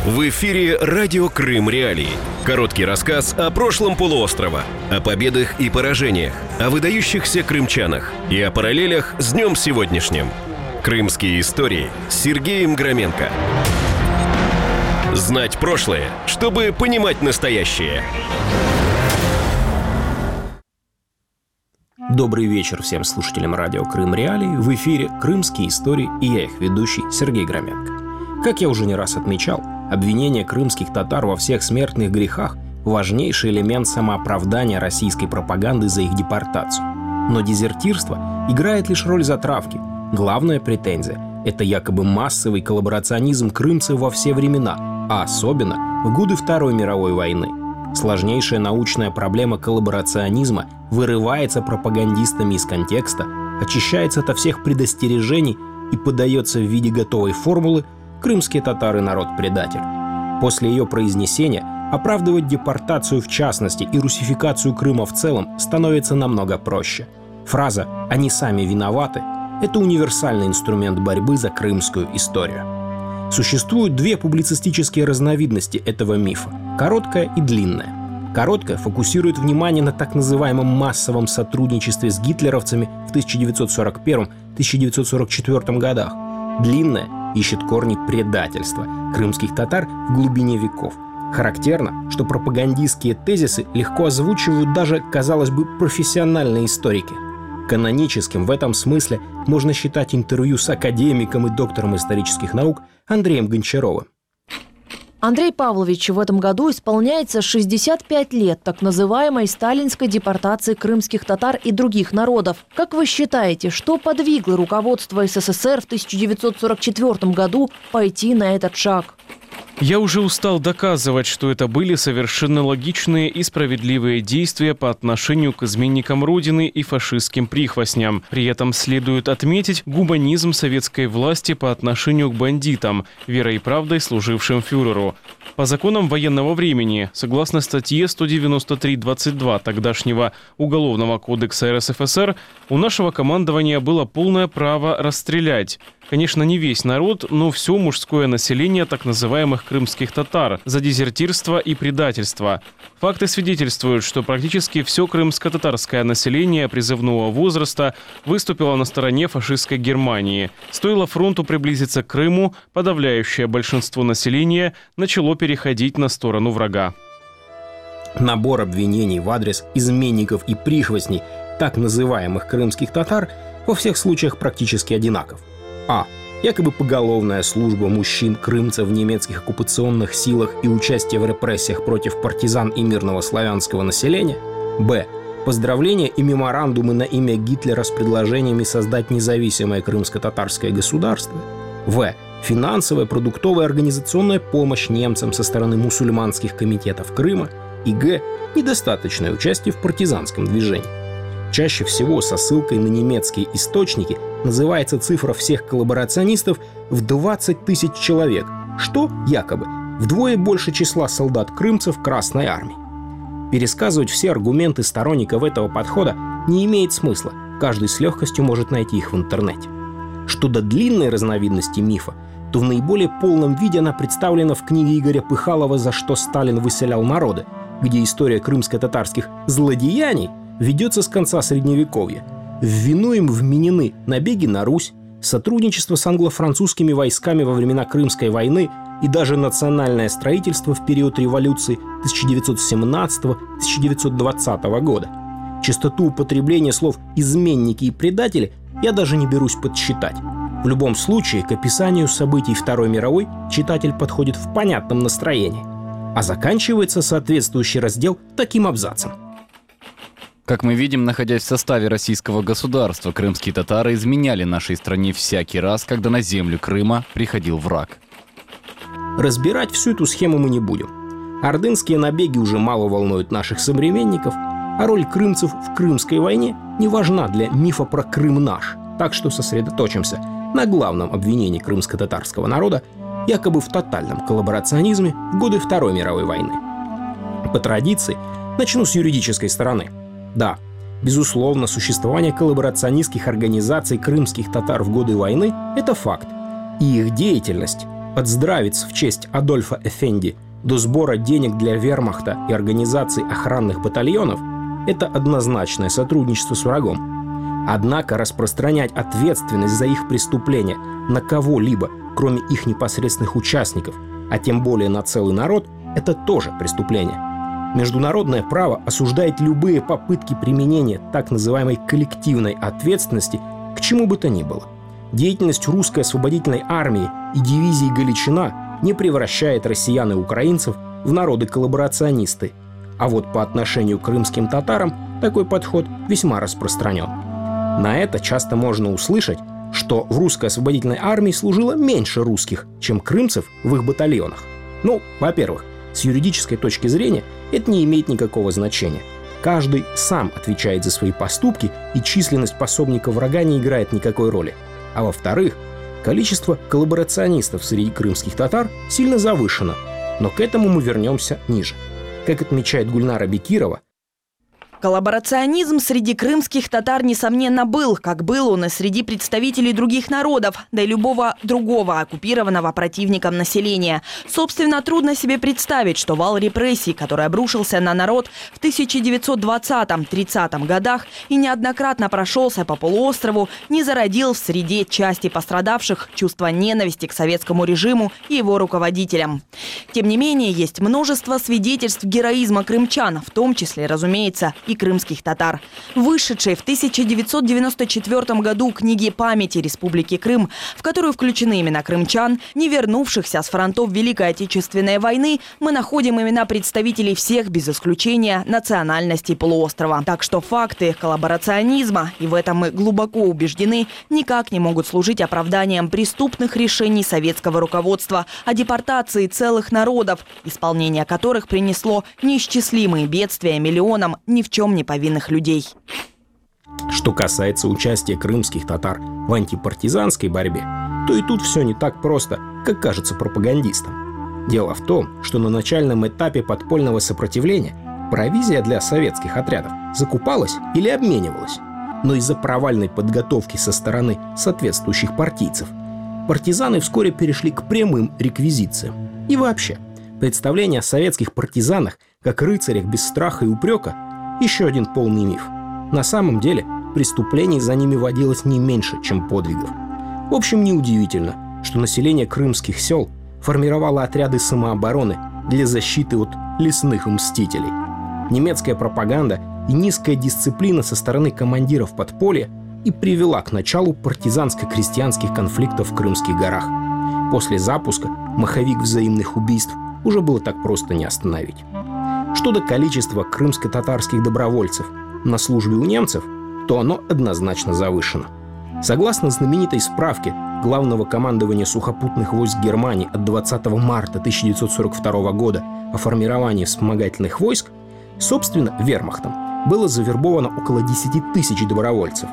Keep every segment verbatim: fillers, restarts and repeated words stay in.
В эфире «Радио Крым Реалии». Короткий рассказ о прошлом полуострова, о победах и поражениях, о выдающихся крымчанах и о параллелях с днем сегодняшним. Крымские истории с Сергеем Громенко. Знать прошлое, чтобы понимать настоящее. Добрый вечер всем слушателям радио Крым Реалии. В эфире «Крымские истории» и я их ведущий Сергей Громенко. Как я уже не раз отмечал, обвинение крымских татар во всех смертных грехах – важнейший элемент самооправдания российской пропаганды за их депортацию. Но дезертирство играет лишь роль затравки. Главная претензия – это якобы массовый коллаборационизм крымцев во все времена, а особенно в годы Второй мировой войны. Сложнейшая научная проблема коллаборационизма вырывается пропагандистами из контекста, очищается ото всех предостережений и подается в виде готовой формулы «крымские татары – народ-предатель». После ее произнесения оправдывать депортацию в частности и русификацию Крыма в целом становится намного проще. Фраза «они сами виноваты» – это универсальный инструмент борьбы за крымскую историю. Существуют две публицистические разновидности этого мифа – короткая и длинная. Короткая фокусирует внимание на так называемом массовом сотрудничестве с гитлеровцами в тысяча девятьсот сорок первом — тысяча девятьсот сорок четвёртом годах. Длинная ищет корни предательства крымских татар в глубине веков. Характерно, что пропагандистские тезисы легко озвучивают даже, казалось бы, профессиональные историки. Каноническим в этом смысле можно считать интервью с академиком и доктором исторических наук Андреем Гончаровым. Андрей Павлович, в этом году исполняется шестьдесят пять лет так называемой сталинской депортации крымских татар и других народов. Как вы считаете, что подвигло руководство СССР в тысяча девятьсот сорок четвёртом году пойти на этот шаг? Я уже устал доказывать, что это были совершенно логичные и справедливые действия по отношению к изменникам Родины и фашистским прихвостням. При этом следует отметить гуманизм советской власти по отношению к бандитам, верой и правдой служившим фюреру. По законам военного времени, согласно статье сто девяносто три двадцать два тогдашнего Уголовного кодекса РСФСР, у нашего командования было полное право расстрелять. Конечно, не весь народ, но все мужское население так называемых крымских татар за дезертирство и предательство. Факты свидетельствуют, что практически все крымско-татарское население призывного возраста выступило на стороне фашистской Германии. Стоило фронту приблизиться к Крыму, подавляющее большинство населения начало переходить на сторону врага. Набор обвинений в адрес изменников и прихвостней так называемых крымских татар во всех случаях практически одинаков. А. Якобы поголовная служба мужчин-крымцев в немецких оккупационных силах и участие в репрессиях против партизан и мирного славянского населения. Б. Поздравления и меморандумы на имя Гитлера с предложениями создать независимое крымско-татарское государство. В. Финансовая, продуктовая, организационная помощь немцам со стороны мусульманских комитетов Крыма. И Г. Недостаточное участие в партизанском движении. Чаще всего со ссылкой на немецкие источники называется цифра всех коллаборационистов в двадцать тысяч человек, что, якобы, вдвое больше числа солдат-крымцев Красной Армии. Пересказывать все аргументы сторонников этого подхода не имеет смысла, каждый с легкостью может найти их в интернете. Что до длинной разновидности мифа, то в наиболее полном виде она представлена в книге Игоря Пыхалова «За что Сталин выселял народы», где история крымско-татарских злодеяний ведется с конца Средневековья. В вину им вменены набеги на Русь, сотрудничество с англо-французскими войсками во времена Крымской войны и даже национальное строительство в период революции тысяча девятьсот семнадцатого — тысяча девятьсот двадцатого года. Частоту употребления слов «изменники» и «предатели» я даже не берусь подсчитать. В любом случае, к описанию событий Второй мировой читатель подходит в понятном настроении. А заканчивается соответствующий раздел таким абзацем. Как мы видим, находясь в составе российского государства, крымские татары изменяли нашей стране всякий раз, когда на землю Крыма приходил враг. Разбирать всю эту схему мы не будем. Ордынские набеги уже мало волнуют наших современников, а роль крымцев в Крымской войне не важна для мифа про Крым наш. Так что сосредоточимся на главном обвинении крымско-татарского народа, якобы в тотальном коллаборационизме в годы Второй мировой войны. По традиции, начну с юридической стороны. Да, безусловно, существование коллаборационистских организаций крымских татар в годы войны – это факт. И их деятельность От здравиц в честь Адольфа Эфенди до сбора денег для вермахта и организации охранных батальонов – это однозначное сотрудничество с врагом. Однако распространять ответственность за их преступления на кого-либо, кроме их непосредственных участников, а тем более на целый народ – это тоже преступление. Международное право осуждает любые попытки применения так называемой коллективной ответственности к чему бы то ни было. Деятельность русской освободительной армии и дивизии «Галичина» не превращает россиян и украинцев в народы-коллаборационисты. А вот по отношению к крымским татарам такой подход весьма распространен. На это часто можно услышать, что в русской освободительной армии служило меньше русских, чем крымцев в их батальонах. Ну, во-первых, с юридической точки зрения это не имеет никакого значения. Каждый сам отвечает за свои поступки, и численность пособников врага не играет никакой роли. А во-вторых, количество коллаборационистов среди крымских татар сильно завышено, но к этому мы вернемся ниже. Как отмечает Гульнара Бекирова, коллаборационизм среди крымских татар, несомненно, был, как был он и среди представителей других народов, да и любого другого оккупированного противником населения. Собственно, трудно себе представить, что вал репрессий, который обрушился на народ в тысяча девятьсот двадцатом-тридцатом годах и неоднократно прошелся по полуострову, не зародил в среде части пострадавших чувство ненависти к советскому режиму и его руководителям. Тем не менее, есть множество свидетельств героизма крымчан, в том числе, разумеется, и крымских татар. Вышедшей в тысяча девятьсот девяносто четвёртом году книги памяти Республики Крым, в которую включены имена крымчан, не вернувшихся с фронтов Великой Отечественной войны, мы находим имена представителей всех, без исключения, национальностей полуострова. Так что факты коллаборационизма, и в этом мы глубоко убеждены, никак не могут служить оправданием преступных решений советского руководства о депортации целых народов, исполнение которых принесло неисчислимые бедствия миллионам ни в чем не повинных людей. Что касается участия крымских татар в антипартизанской борьбе, то и тут все не так просто, как кажется пропагандистам. Дело в том, что на начальном этапе подпольного сопротивления провизия для советских отрядов закупалась или обменивалась. Но из-за провальной подготовки со стороны соответствующих партийцев партизаны вскоре перешли к прямым реквизициям. И вообще, представление о советских партизанах как рыцарях без страха и упрека – еще один полный миф. На самом деле, преступлений за ними водилось не меньше, чем подвигов. В общем, неудивительно, что население крымских сел формировало отряды самообороны для защиты от лесных мстителей. Немецкая пропаганда и низкая дисциплина со стороны командиров подполья и привела к началу партизанско-крестьянских конфликтов в Крымских горах. После запуска маховик взаимных убийств уже было так просто не остановить. Что до количества крымско-татарских добровольцев на службе у немцев, то оно однозначно завышено. Согласно знаменитой справке Главного командования сухопутных войск Германии от двадцатого марта тысяча девятьсот сорок второго года о формировании вспомогательных войск, собственно, вермахтом было завербовано около десяти тысяч добровольцев.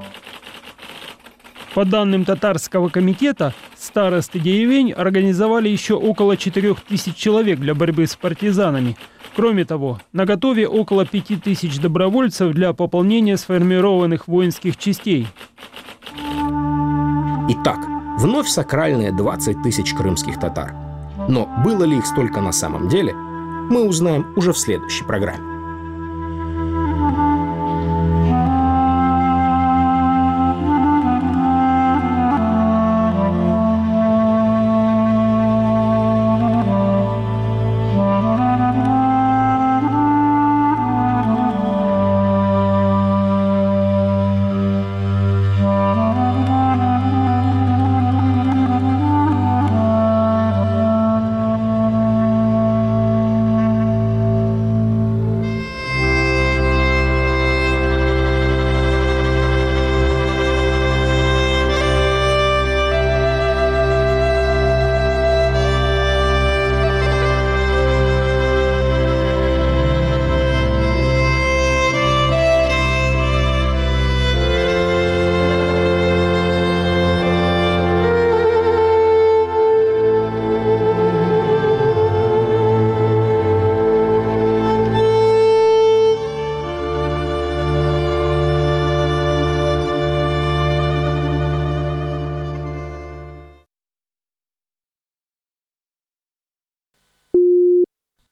По данным татарского комитета, старосты деревень организовали еще около четырёх тысяч человек для борьбы с партизанами. Кроме того, наготове около пяти тысяч добровольцев для пополнения сформированных воинских частей. Итак, вновь сакральные двадцать тысяч крымских татар. Но было ли их столько на самом деле, мы узнаем уже в следующей программе.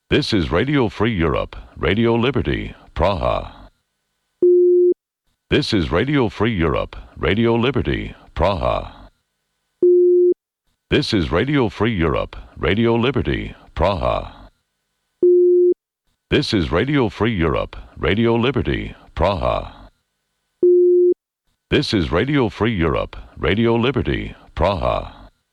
This is Radio Free Europe, Radio Liberty, Praha. This is Radio Free Europe, Radio Liberty, Praha. This is Radio Free Europe, Radio Liberty, Praha. This is Radio Free Europe, Radio Liberty, Praha. This is Radio Free Europe, Radio Liberty, Praha.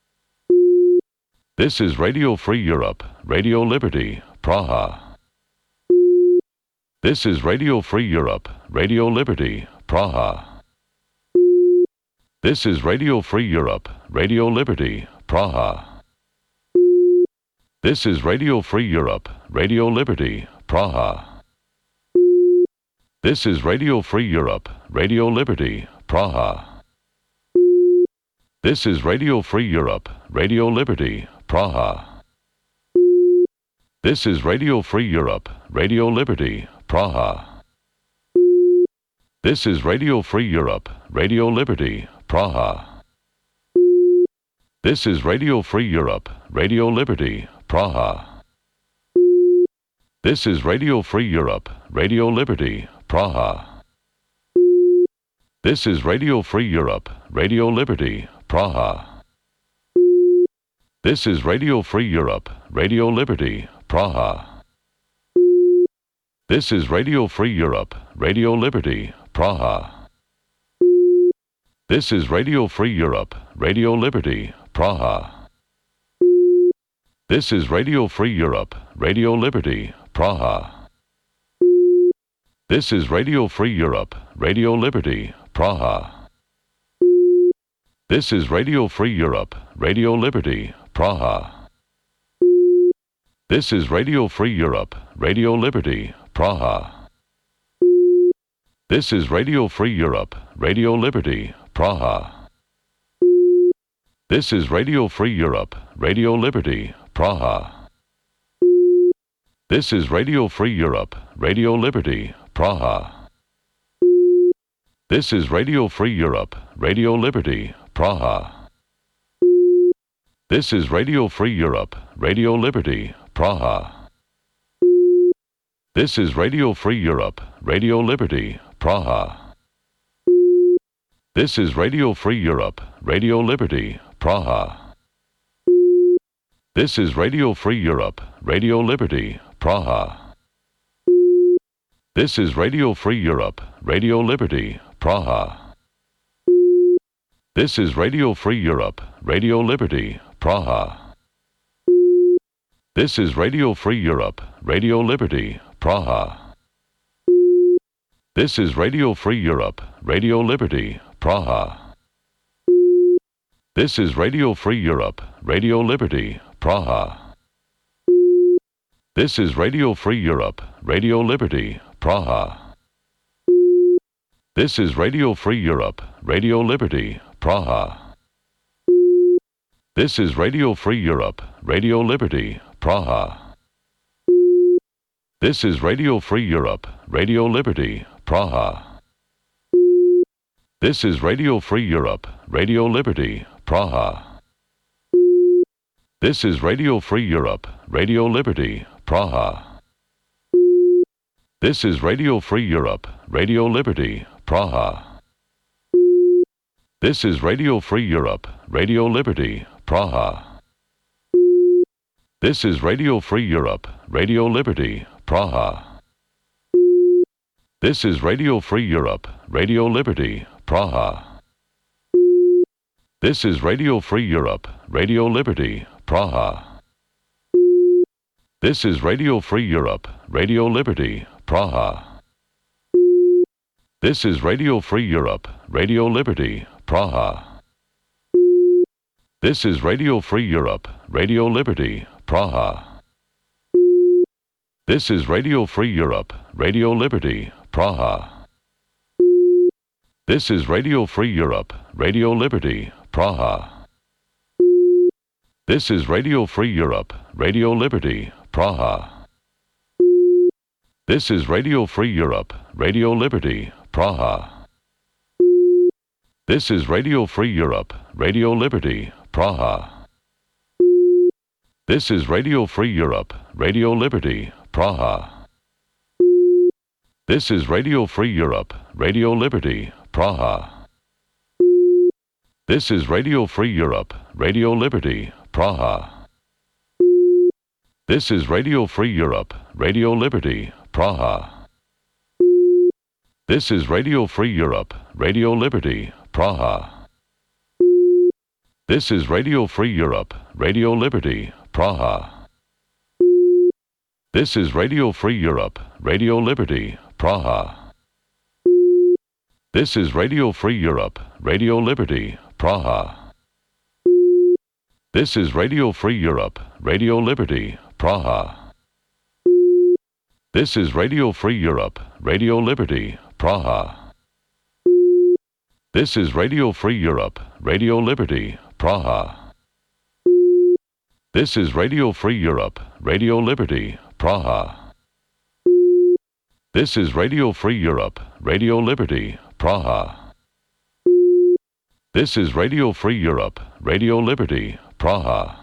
This is Radio Free Europe, Radio Liberty, Praha. This is Radio Free Europe, Radio Liberty, Praha. This is Radio Free Europe, Radio Liberty, Praha. This is Radio Free Europe, Radio Liberty, Praha. This is Radio Free Europe, Radio Liberty, Praha. This is Radio Free Europe, Radio Liberty, Praha. This is Radio Free Europe, Radio Liberty, Praha. This is Radio Free Europe, Radio Liberty, Praha. This is Radio Free Europe, Radio Liberty, Praha. This is Radio Free Europe, Radio Liberty, Praha. This is Radio Free Europe, Radio Liberty, Praha. This is Radio Free Europe, Radio Liberty, Praha. This is Radio Free Europe, Radio Liberty, Praha. This is Radio Free Europe, Radio Liberty, Praha. This is Radio Free Europe, Radio Liberty, Praha. This is Radio Free Europe, Radio Liberty, Praha. This is Radio Free Europe, Radio Liberty, Praha. This is Radio Free Europe, Radio Liberty, Praha. This is Radio Free Europe, Radio Liberty, Praha. This is Radio Free Europe, Radio Liberty, Praha. This is Radio Free Europe, Radio Liberty, Praha. This is Radio Free Europe, Radio Liberty, Praha. This is Radio Free Europe, Radio Liberty, Praha. This is Radio Free Europe, Radio Liberty, Praha. This is Radio Free Europe, Radio Liberty, Praha. This is Radio Free Europe, Radio Liberty, Praha. This is Radio Free Europe, Radio Liberty, Praha. This is Radio Free Europe, Radio Liberty, Praha. This is Radio Free Europe, Radio Liberty, Praha. This is Radio Free Europe, Radio Liberty, Praha. This is Radio Free Europe, Radio Liberty, Praha. This is Radio Free Europe, Radio Liberty, Praha. This is Radio Free Europe, Radio Liberty, Praha. This is Radio Free Europe, Radio Liberty, Praha. This is Radio Free Europe, Radio Liberty, Praha. This is Radio Free Europe, Radio Liberty, Praha. This is Radio Free Europe, Radio Liberty, Praha. This is Radio Free Europe, Radio Liberty, Praha. This is Radio Free Europe, Radio Liberty, Praha. This is Radio Free Europe, Radio Liberty, Praha. This is Radio Free Europe, Radio Liberty, Praha. This is Radio Free Europe, Radio Liberty, Praha. This is Radio Free Europe, Radio Liberty, Praha. This is Radio Free Europe, Radio Liberty, Praha. This is Radio Free Europe, Radio Liberty, Praha. This is Radio Free Europe, Radio Liberty, Praha. This is Radio Free Europe, Radio Liberty, Praha. This is Radio Free Europe, Radio Liberty, Praha. This is Radio Free Europe, Radio Liberty, Praha. This is Radio Free Europe, Radio Liberty, Praha. This is Radio Free Europe, Radio Liberty, Praha. This is Radio Free Europe, Radio Liberty, Praha. This is Radio Free Europe, Radio Liberty, Praha. This is Radio Free Europe, Radio Liberty, Praha. This is Radio Free Europe, Radio Liberty, Praha. This is Radio Free Europe, Radio Liberty, Praha. This is Radio Free Europe, Radio Liberty, Praha. This is Radio Free Europe, Radio Liberty, Praha. This is Radio Free Europe, Radio Liberty, Praha. This is Radio Free Europe, Radio Liberty, Praha. This is Radio Free Europe, Radio Liberty, Praha. This is Radio Free Europe, Radio Liberty, Praha. This is Radio Free Europe, Radio Liberty, Praha. This is Radio Free Europe, Radio Liberty, Praha.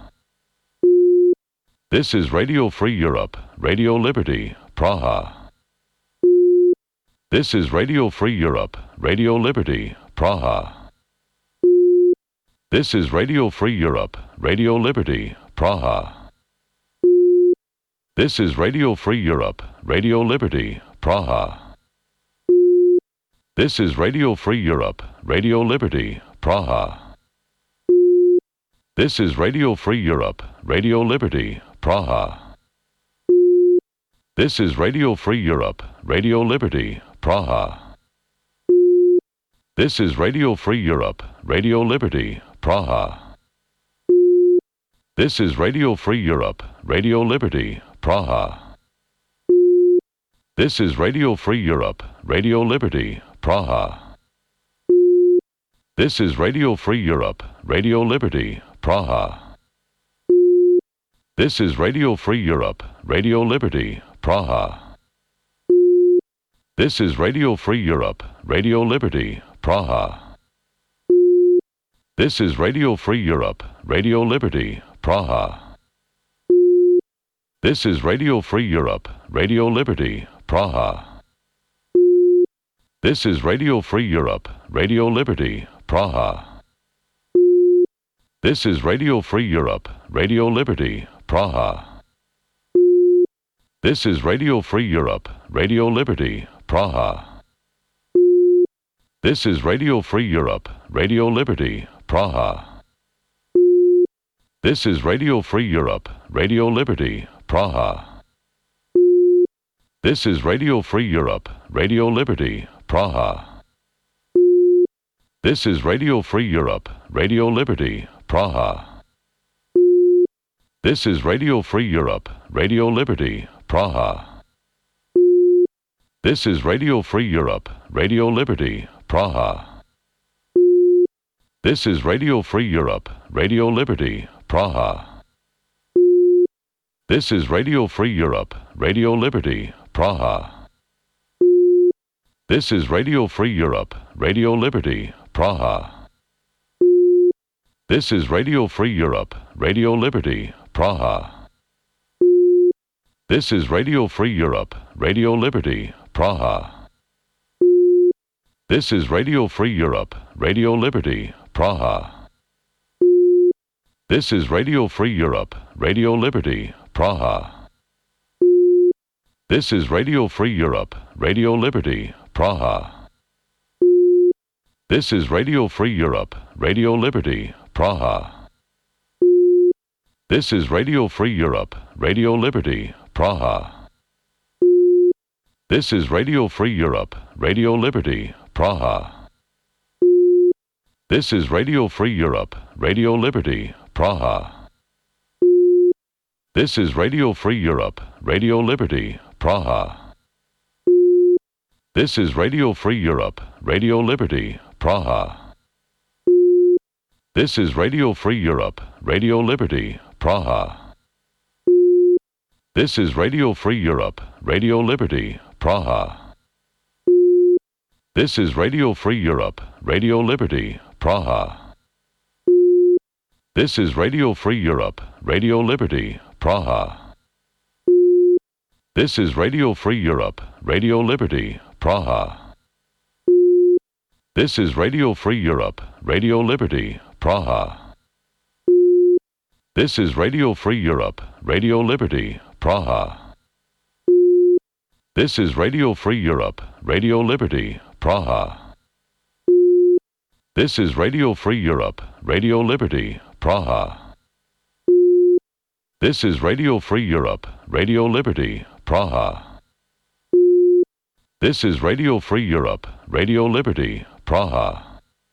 This is Radio Free Europe, Radio Liberty, Praha. This is Radio Free Europe, Radio Liberty, Praha. This is Radio Free Europe, Radio Liberty, Praha. This is Radio Free Europe, Radio Liberty, Praha. This is Radio Free Europe, Radio Liberty, Praha. This is Radio Free Europe, Radio Liberty, Praha. This is Radio Free Europe, Radio Liberty, Praha. This is Radio Free Europe, Radio Liberty, Praha. This is Radio Free Europe, Radio Liberty, Praha. This is Radio Free Europe, Radio Liberty, Praha. This is Radio Free Europe, Radio Liberty, Praha. This is Radio Free Europe, Radio Liberty, Praha. This is Radio Free Europe, Radio Liberty, Praha. This is Radio Free Europe, Radio Liberty, Praha. This is Radio Free Europe, Radio Liberty, Praha. This is Radio Free Europe, Radio Liberty, Praha. This is Radio Free Europe, Radio Liberty, Praha. This is Radio Free Europe, Radio Liberty, Praha. This is Radio Free Europe, Radio Liberty, Praha. This is Radio Free Europe, Radio Liberty, Praha. This is Radio Free Europe, Radio Liberty, Praha. This is Radio Free Europe, Radio Liberty, Praha. This is Radio Free Europe, Radio Liberty, Praha. This is Radio Free Europe, Radio Liberty, Praha. This is Radio Free Europe, Radio Liberty, Praha. This is Radio Free Europe, Radio Liberty, Praha. This is Radio Free Europe, Radio Liberty, Praha. This is Radio Free Europe, Radio Liberty, Praha. This is Radio Free Europe, Radio Liberty, Praha. This is Radio Free Europe, Radio Liberty, Praha. This is Radio Free Europe, Radio Liberty, Praha. This is Radio Free Europe, Radio Liberty, Praha. This is Radio Free Europe, Radio Liberty, Praha. This is Radio Free Europe, Radio Liberty, Praha. This is Radio Free Europe, Radio Liberty, Praha. This is Radio Free Europe, Radio Liberty, Praha. This is Radio Free Europe, Radio Liberty, Praha. This is Radio Free Europe, Radio Liberty, Praha. This is Radio Free Europe, Radio Liberty, Praha. This is Radio Free Europe, Radio Liberty, Praha. This is Radio Free Europe, Radio Liberty, Praha. This is Radio Free Europe, Radio Liberty, Praha. This is Radio Free Europe, Radio Liberty, Praha. This is Radio Free Europe, Radio Liberty, Praha. This is Radio Free Europe, Radio Liberty, Praha. This is Radio Free Europe, Radio Liberty, Praha. This is Radio Free Europe, Radio Liberty, Praha. This is Radio Free Europe, Radio Liberty, Praha. This is Radio Free Europe, Radio Liberty, Praha.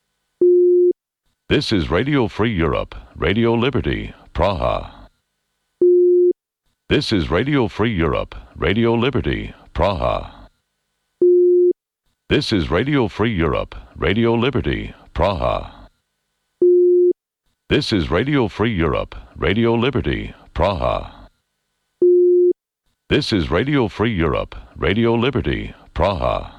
This is Radio Free Europe, Radio Liberty, Praha. This is Radio Free Europe, Radio Liberty, Praha. This is Radio Free Europe, Radio Liberty, Praha. This is Radio Free Europe, Radio Liberty, Praha. This is Radio Free Europe, Radio Liberty, Praha.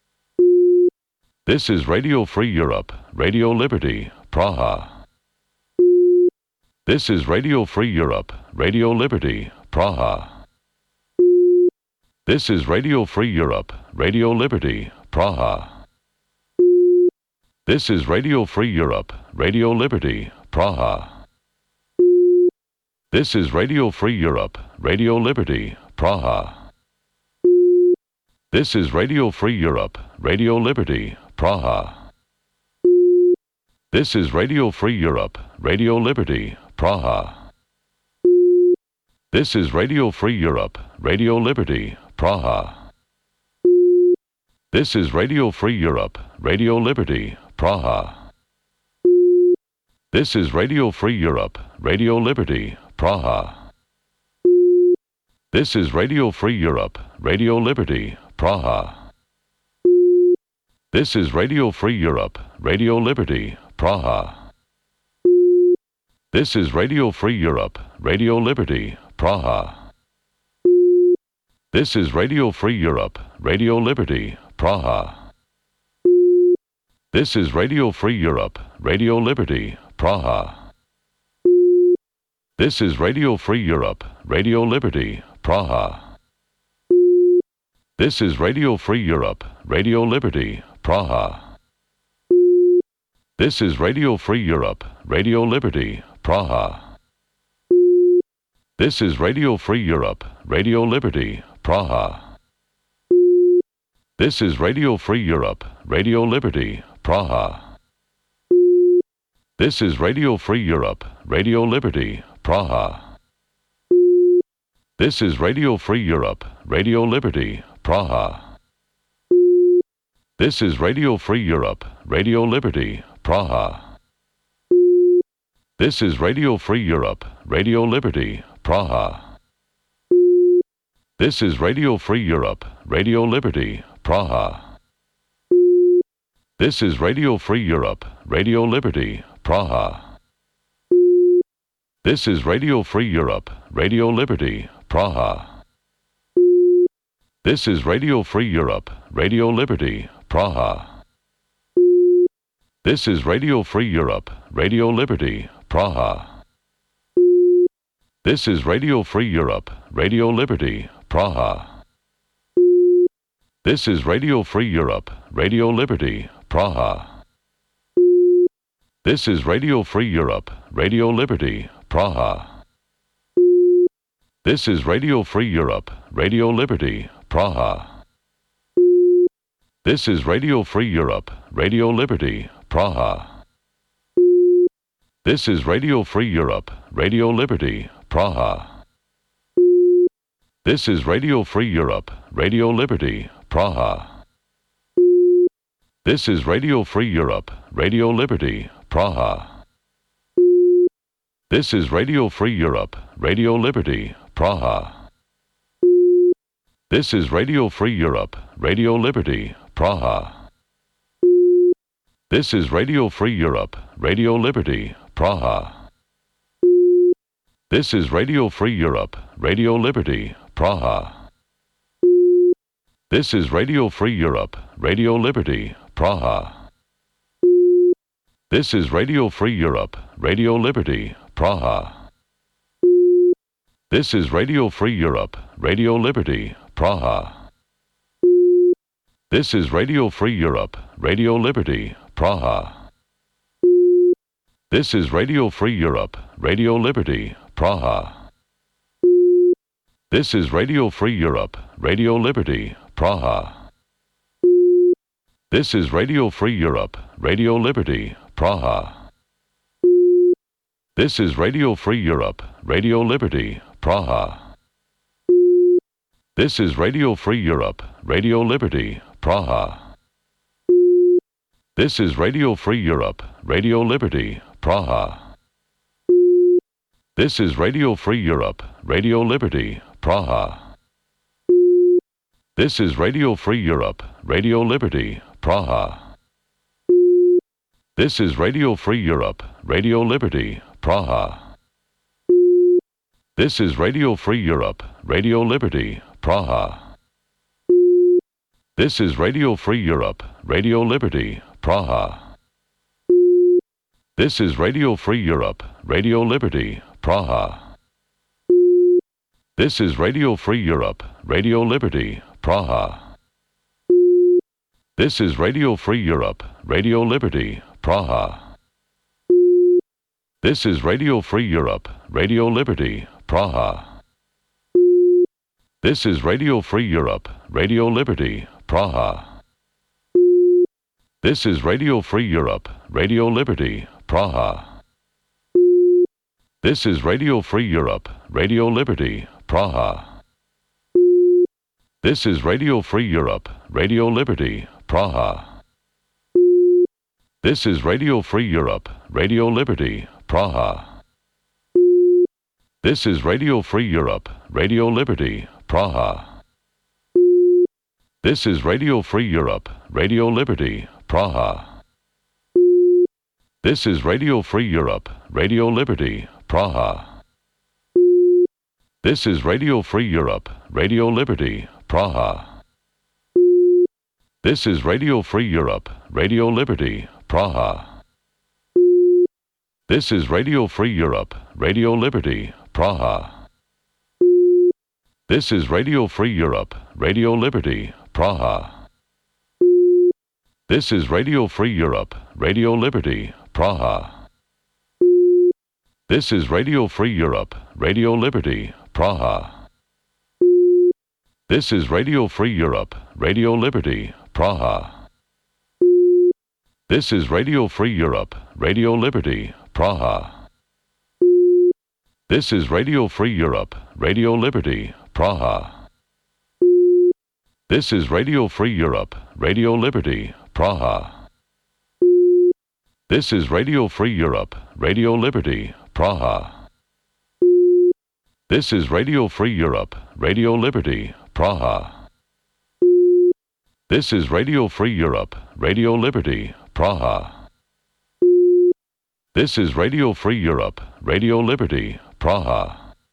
This is Radio Free Europe, Radio Liberty, Praha. This is Radio Free Europe, Radio Liberty, Praha. This is Radio Free Europe, Radio Liberty, Praha. This is Radio Free Europe, Radio Liberty, Praha. This is Radio Free Europe, Radio Liberty, Praha. This is Radio Free Europe, Radio Liberty, Praha. This is Radio Free Europe, Radio Liberty, Praha. This is Radio Free Europe, Radio Liberty, Praha. This is Radio Free Europe, Radio Liberty, Praha. This is Radio Free Europe, Radio Liberty, Praha. This is Radio Free Europe, Radio Liberty, Praha. This is Radio Free Europe, Radio Liberty, Praha. This is Radio Free Europe, Radio Liberty, Praha. This is Radio Free Europe, Radio Liberty, Praha. This is Radio Free Europe, Radio Liberty, Praha. This is Radio Free Europe, Radio Liberty, Praha. This is Radio Free Europe, Radio Liberty, Praha. This is Radio Free Europe, Radio Liberty, Praha. This is Radio Free Europe, Radio Liberty, Praha. This is Radio Free Europe, Radio Liberty, Praha. This is Radio Free Europe, Radio Liberty, Praha. This is Radio Free Europe, Radio Liberty, Praha. This is Radio Free Europe, Radio Liberty, Praha. This is Radio Free Europe, Radio Liberty, Praha. This is Radio Free Europe, Radio Liberty, Praha. This is Radio Free Europe, Radio Liberty, Praha. This is Radio Free Europe, Radio Liberty, Praha. This is Radio Free Europe, Radio Liberty, Praha. This is Radio Free Europe, Radio Liberty, Praha. This is Radio Free Europe, Radio Liberty, Praha. This is Radio Free Europe, Radio Liberty, Praha. This is Radio Free Europe, Radio Liberty, Praha. This is Radio Free Europe, Radio Liberty, Praha. This is Radio Free Europe, Radio Liberty, Praha. This is Radio Free Europe, Radio Liberty, Praha. This is Radio Free Europe, Radio Liberty, Praha. This is Radio Free Europe, Radio Liberty, Praha. This is Radio Free Europe, Radio Liberty, Praha. This is Radio Free Europe, Radio Liberty, Praha. This is Radio Free Europe, Radio Liberty, Praha. This is Radio Free Europe, Radio Liberty, Praha. This is Radio Free Europe, Radio Liberty, Praha. This is Radio Free Europe, Radio Liberty, Praha. This is Radio Free Europe, Radio Liberty, Praha. This is Radio Free Europe, Radio Liberty, Praha. This is Radio Free Europe, Radio Liberty, Praha. This is Radio Free Europe, Radio Liberty, Praha. This is Radio Free Europe, Radio Liberty, Praha. This is Radio Free Europe, Radio Liberty, Praha. This is Radio Free Europe, Radio Liberty, Praha. This is Radio Free Europe, Radio Liberty, Praha. This is Radio Free Europe, Radio Liberty, Praha. This is Radio Free Europe, Radio Liberty, Praha. This is Radio Free Europe, Radio Liberty, Praha. This is Radio Free Europe, Radio Liberty, Praha. This is Radio Free Europe, Radio Liberty, Praha. This is Radio Free Europe, Radio Liberty, Praha. This is Radio Free Europe, Radio Liberty, Praha. This is Radio Free Europe, Radio Liberty, Praha. This is Radio Free Europe, Radio Liberty, Praha. This is Radio Free Europe, Radio Liberty, Praha. This is Radio Free Europe, Radio Liberty, Praha. This is Radio Free Europe, Radio Liberty, Praha. This is Radio Free Europe, Radio Liberty, Praha. This is Radio Free Europe, Radio Liberty, Praha. This is Radio Free Europe, Radio Liberty, Praha. This is Radio Free Europe, Radio Liberty, Praha. This is Radio Free Europe, Radio Liberty, Praha. This is Radio Free Europe, Radio Liberty, Praha. This is Radio Free Europe, Radio Liberty, Praha. This is Radio Free Europe, Radio Liberty, Praha. This is Radio Free Europe, Radio Liberty, Praha. This is Radio Free Europe, Radio Liberty, Praha. This is Radio Free Europe, Radio Liberty, Praha. This is Radio Free Europe, Radio Liberty, Praha. This is Radio Free Europe, Radio Liberty, Praha. This is Radio Free Europe, Radio Liberty, Praha. This is Radio Free Europe, Radio Liberty, Praha. This is Radio Free Europe, Radio Liberty, Praha. This is Radio Free Europe, Radio Liberty, Praha. This is Radio Free Europe, Radio Liberty, Praha. This is Radio Free Europe, Radio Liberty, Praha.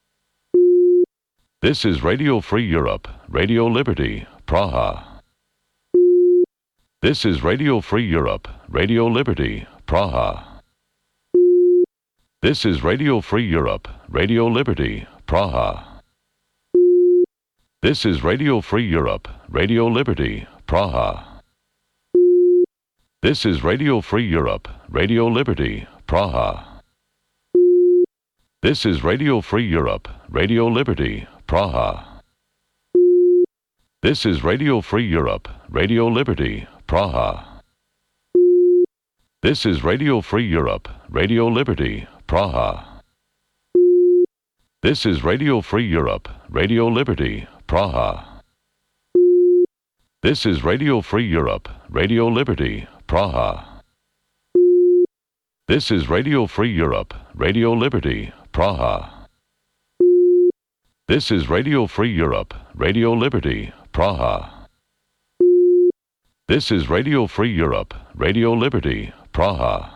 This is Radio Free Europe, Radio Liberty, Praha. This is Radio Free Europe, Radio Liberty, Praha. This is Radio Free Europe, Radio Liberty, Praha. This is Radio Free Europe, Radio Liberty, Praha. This is Radio Free Europe, Radio Liberty, Praha. This is Radio Free Europe, Radio Liberty, Praha. This is Radio Free Europe, Radio Liberty, Praha. This is Radio Free Europe, Radio Liberty, Praha. This is Radio Free Europe, Radio Liberty, Praha. This is Radio Free Europe, Radio Liberty, Praha. This is Radio Free Europe, Radio Liberty, Praha. This is Radio Free Europe, Radio Liberty, Praha. This is Radio Free Europe, Radio Liberty, Praha.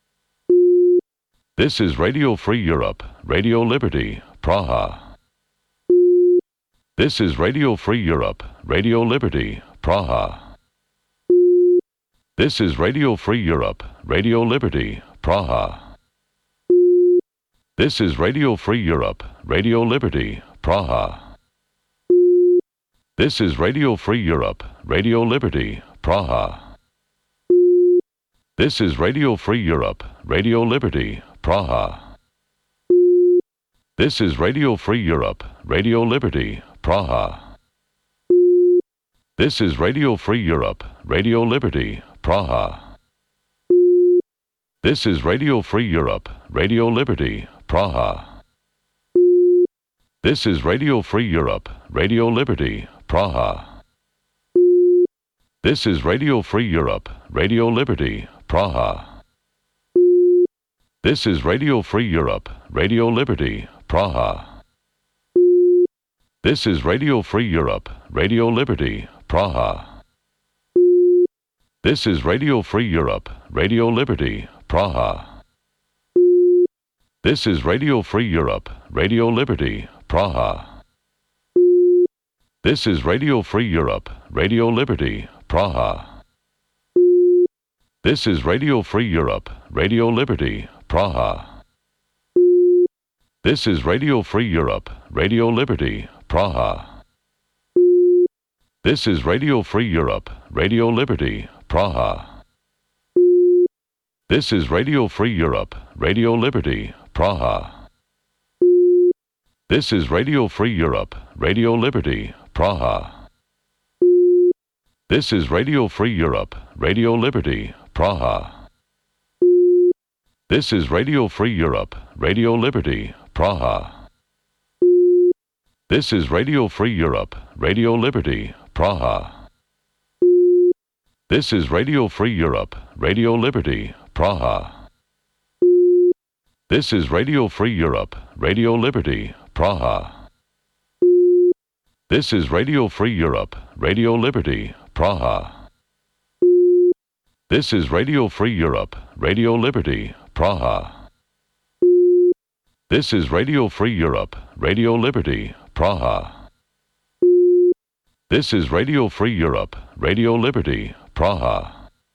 This is Radio Free Europe, Radio Liberty, Praha. This is Radio Free Europe, Radio Liberty, Praha. This is Radio Free Europe, Radio Liberty, Praha. This is Radio Free Europe, Radio Liberty, Praha. This is Radio Free Europe, Radio Liberty, Praha. This is Radio Free Europe, Radio Liberty, Praha. This is Radio Free Europe, Radio Liberty, Praha. This is Radio Free Europe, Radio Liberty, Praha. This is Radio Free Europe, Radio Liberty, Praha. This is Radio Free Europe, Radio Liberty, Praha. This is Radio Free Europe, Radio Liberty, Praha. This is Radio Free Europe, Radio Liberty, Praha. This is Radio Free Europe, Radio Liberty, Praha. This is Radio Free Europe, Radio Liberty, Praha. This is Radio Free Europe, Radio Liberty, Praha. This is Radio Free Europe, Radio Liberty, Praha. This is Radio Free Europe, Radio Liberty, Praha. This is Radio Free Europe, Radio Liberty, Praha. This is Radio Free Europe, Radio Liberty, Praha. This is Radio Free Europe, Radio Liberty, Praha. This is Radio Free Europe, Radio Liberty, Praha. This is Radio Free Europe, Radio Liberty, Praha. This is Radio Free Europe, Radio Liberty, Praha. This is Radio Free Europe, Radio Liberty, Praha. This is Radio Free Europe, Radio Liberty, Praha. This is Radio Free Europe, Radio Liberty, Praha. This is Radio Free Europe, Radio Liberty, Praha. This is Radio Free Europe, Radio Liberty, Praha. This is Radio Free Europe, Radio Liberty, Praha. This is Radio Free Europe, Radio Liberty, Praha.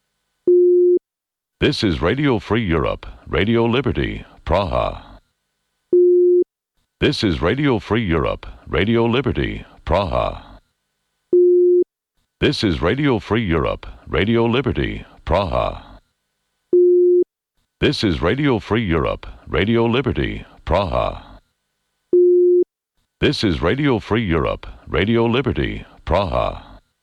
This is Radio Free Europe, Radio Liberty, Praha. This is Radio Free Europe, Radio Liberty, Praha. This is Radio Free Europe, Radio Liberty, Praha. This is Radio Free Europe, Radio Liberty, Praha. This is Radio Free Europe, Radio Liberty, Praha.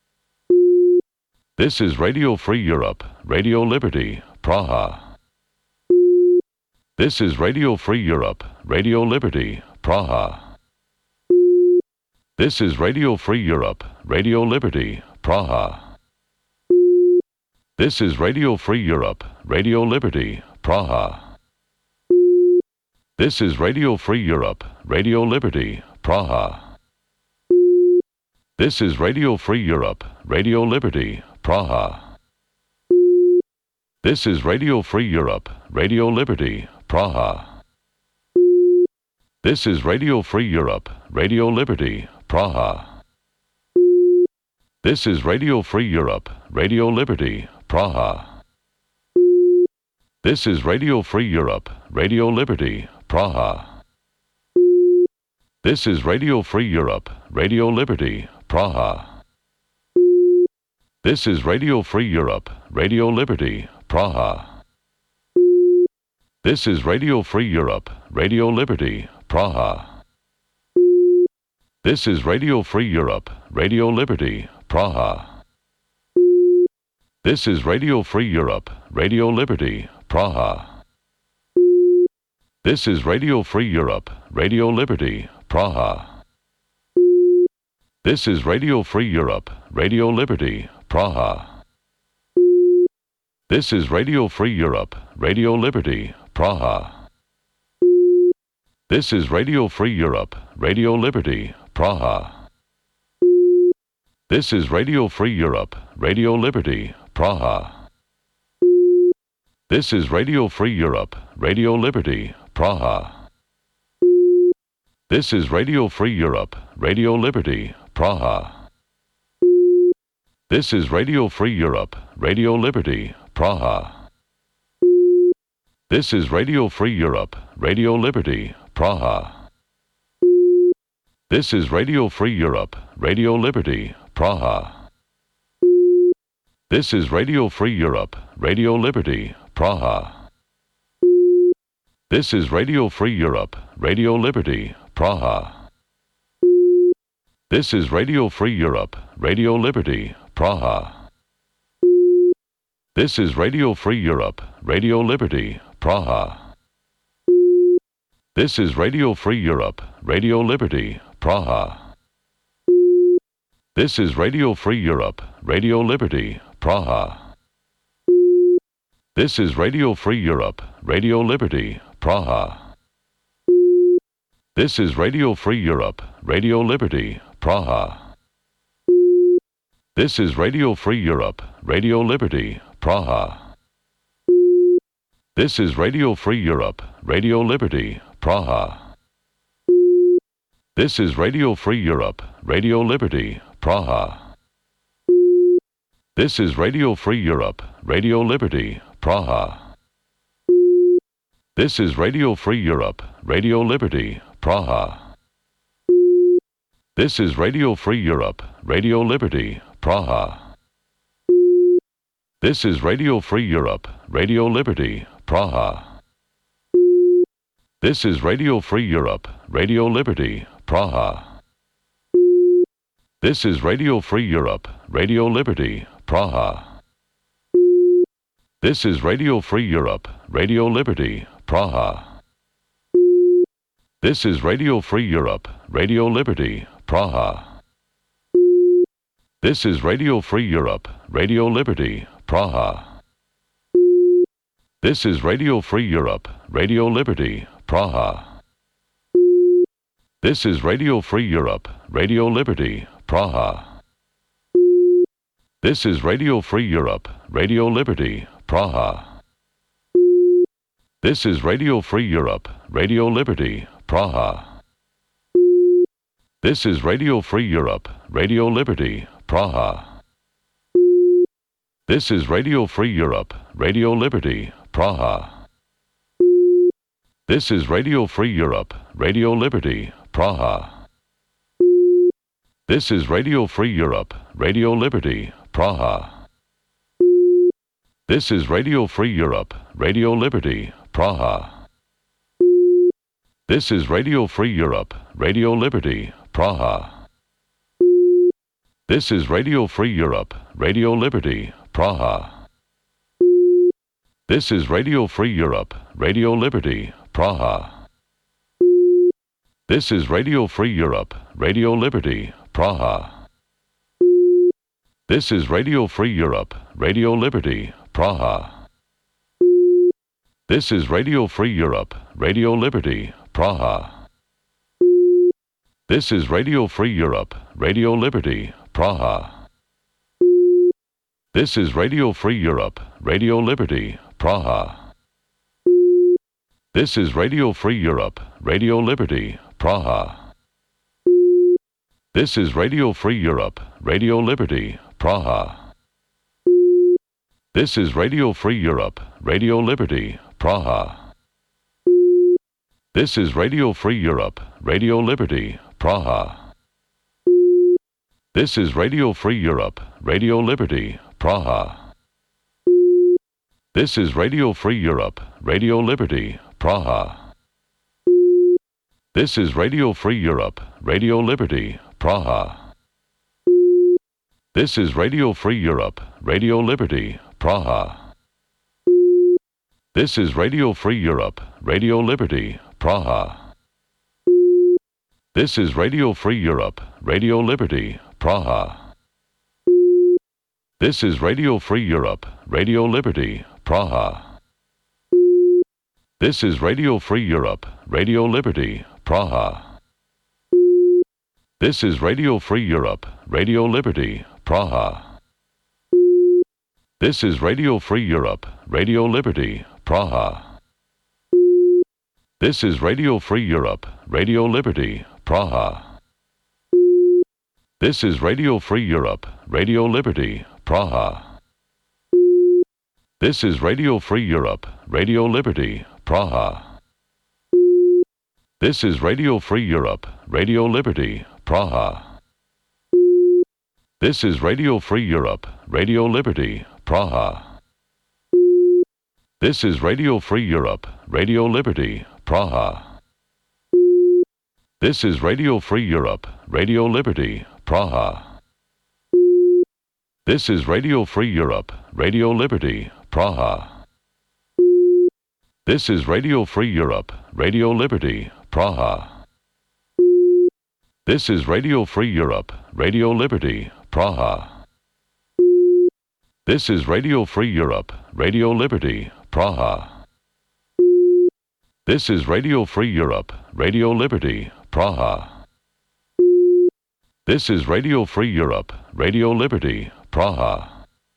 This is Radio Free Europe, Radio Liberty, Praha. This is Radio Free Europe, Radio Liberty, Praha. This is Radio Free Europe, Radio Liberty, Praha. This is Radio Free Europe, Radio Liberty, Praha. This is Radio Free Europe, Radio Liberty, Praha. This is Radio Free Europe, Radio Liberty, Praha. This is Radio Free Europe, Radio Liberty, Praha. This is Radio Free Europe, Radio Liberty, Praha. This is Radio Free Europe, Radio Liberty, Praha. This is Radio Free Europe, Radio Liberty, Praha. This is Radio Free Europe, Radio Liberty, Praha. This is Radio Free Europe, Radio Liberty, Praha. This is Radio Free Europe, Radio Liberty, Praha. This is Radio Free Europe, Radio Liberty, Praha. This is Radio Free Europe, Radio Liberty, Praha. This is Radio Free Europe, Radio Liberty, Praha. This is Radio Free Europe, Radio Liberty, Praha. This is Radio Free Europe, Radio Liberty, Praha. This is Radio Free Europe, Radio Liberty, Praha. This is Radio Free Europe, Radio Liberty, Praha. This is Radio Free Europe, Radio Liberty, Praha. This is Radio Free Europe, Radio Liberty, Praha. This is Radio Free Europe, Radio Liberty, Praha. This is Radio Free Europe, Radio Liberty, Praha. This is Radio Free Europe, Radio Liberty, Praha. This is Radio Free Europe, Radio Liberty, Praha. This is Radio Free Europe, Radio Liberty, Praha. This is Radio Free Europe, Radio Liberty, Praha. This is Radio Free Europe, Radio Liberty, Praha. This is Radio Free Europe, Radio Liberty, Praha. This is Radio Free Europe, Radio Liberty, Praha. This is Radio Free Europe, Radio Liberty, Praha. This is Radio Free Europe, Radio Liberty, Praha. This is Radio Free Europe, Radio Liberty, Praha. This is Radio Free Europe, Radio Liberty, Praha. This is Radio Free Europe, Radio Liberty, Praha. This is Radio Free Europe, Radio Liberty, Praha. This is Radio Free Europe, Radio Liberty, Praha. This is Radio Free Europe, Radio Liberty, Praha. This is Radio Free Europe, Radio Liberty, Praha. This is Radio Free Europe, Radio Liberty, Praha. This is Radio Free Europe, Radio Liberty, Praha. This is Radio Free Europe, Radio Liberty, Praha. This is Radio Free Europe, Radio Liberty, Praha. This is Radio Free Europe, Radio Liberty, Praha. This is Radio Free Europe, Radio Liberty, Praha. This is Radio Free Europe, Radio Liberty, Praha. This is Radio Free Europe, Radio Liberty, Praha. This is Radio Free Europe, Radio Liberty, Praha. This is Radio Free Europe, Radio Liberty, Praha. This is Radio Free Europe, Radio Liberty, Praha. This is Radio Free Europe, Radio Liberty, Praha. This is Radio Free Europe, Radio Liberty, Praha. This is Radio Free Europe, Radio Liberty, Praha. This is Radio Free Europe, Radio Liberty, Praha. This is Radio Free Europe, Radio Liberty, Praha. This is Radio Free Europe, Radio Liberty, Praha. This is Radio Free Europe, Radio Liberty, Praha. This is Radio Free Europe, Radio Liberty, Praha. This is Radio Free Europe, Radio Liberty, Praha. This is Radio Free Europe, Radio Liberty, Praha. This is Radio Free Europe, Radio Liberty, Praha. This is Radio Free Europe, Radio Liberty, Praha. This is Radio Free Europe, Radio Liberty, Praha. This is Radio Free Europe, Radio Liberty, Praha. This is Radio Free Europe, Radio Liberty, Praha. This is Radio Free Europe, Radio Liberty, Praha. This is Radio Free Europe, Radio Liberty, Praha. This is Radio Free Europe, Radio Liberty, Praha. This is Radio Free Europe, Radio Liberty, Praha. This is Radio Free Europe, Radio Liberty, Praha. This is Radio Free Europe, Radio Liberty, Praha. This is Radio Free Europe, Radio Liberty, Praha. This is Radio Free Europe, Radio Liberty, Praha. This is Radio Free Europe, Radio Liberty, Praha. This is Radio Free Europe, Radio Liberty, Praha. This is Radio Free Europe, Radio Liberty, Praha. This is Radio Free Europe, Radio Liberty, Praha. This is Radio Free Europe, Radio Liberty, Praha. This is Radio Free Europe, Radio Liberty, Praha. This is Radio Free Europe, Radio Liberty, Praha. This is Radio Free Europe, Radio Liberty, Praha. This is Radio Free Europe, Radio Liberty, Praha. This is Radio Free Europe, Radio Liberty, Praha. This is Radio Free Europe, Radio Liberty, Praha. This is Radio Free Europe, Radio Liberty, Praha. This is Radio Free Europe, Radio Liberty, Praha. This is Radio Free Europe, Radio Liberty, Praha. This is Radio Free Europe, Radio Liberty, Praha.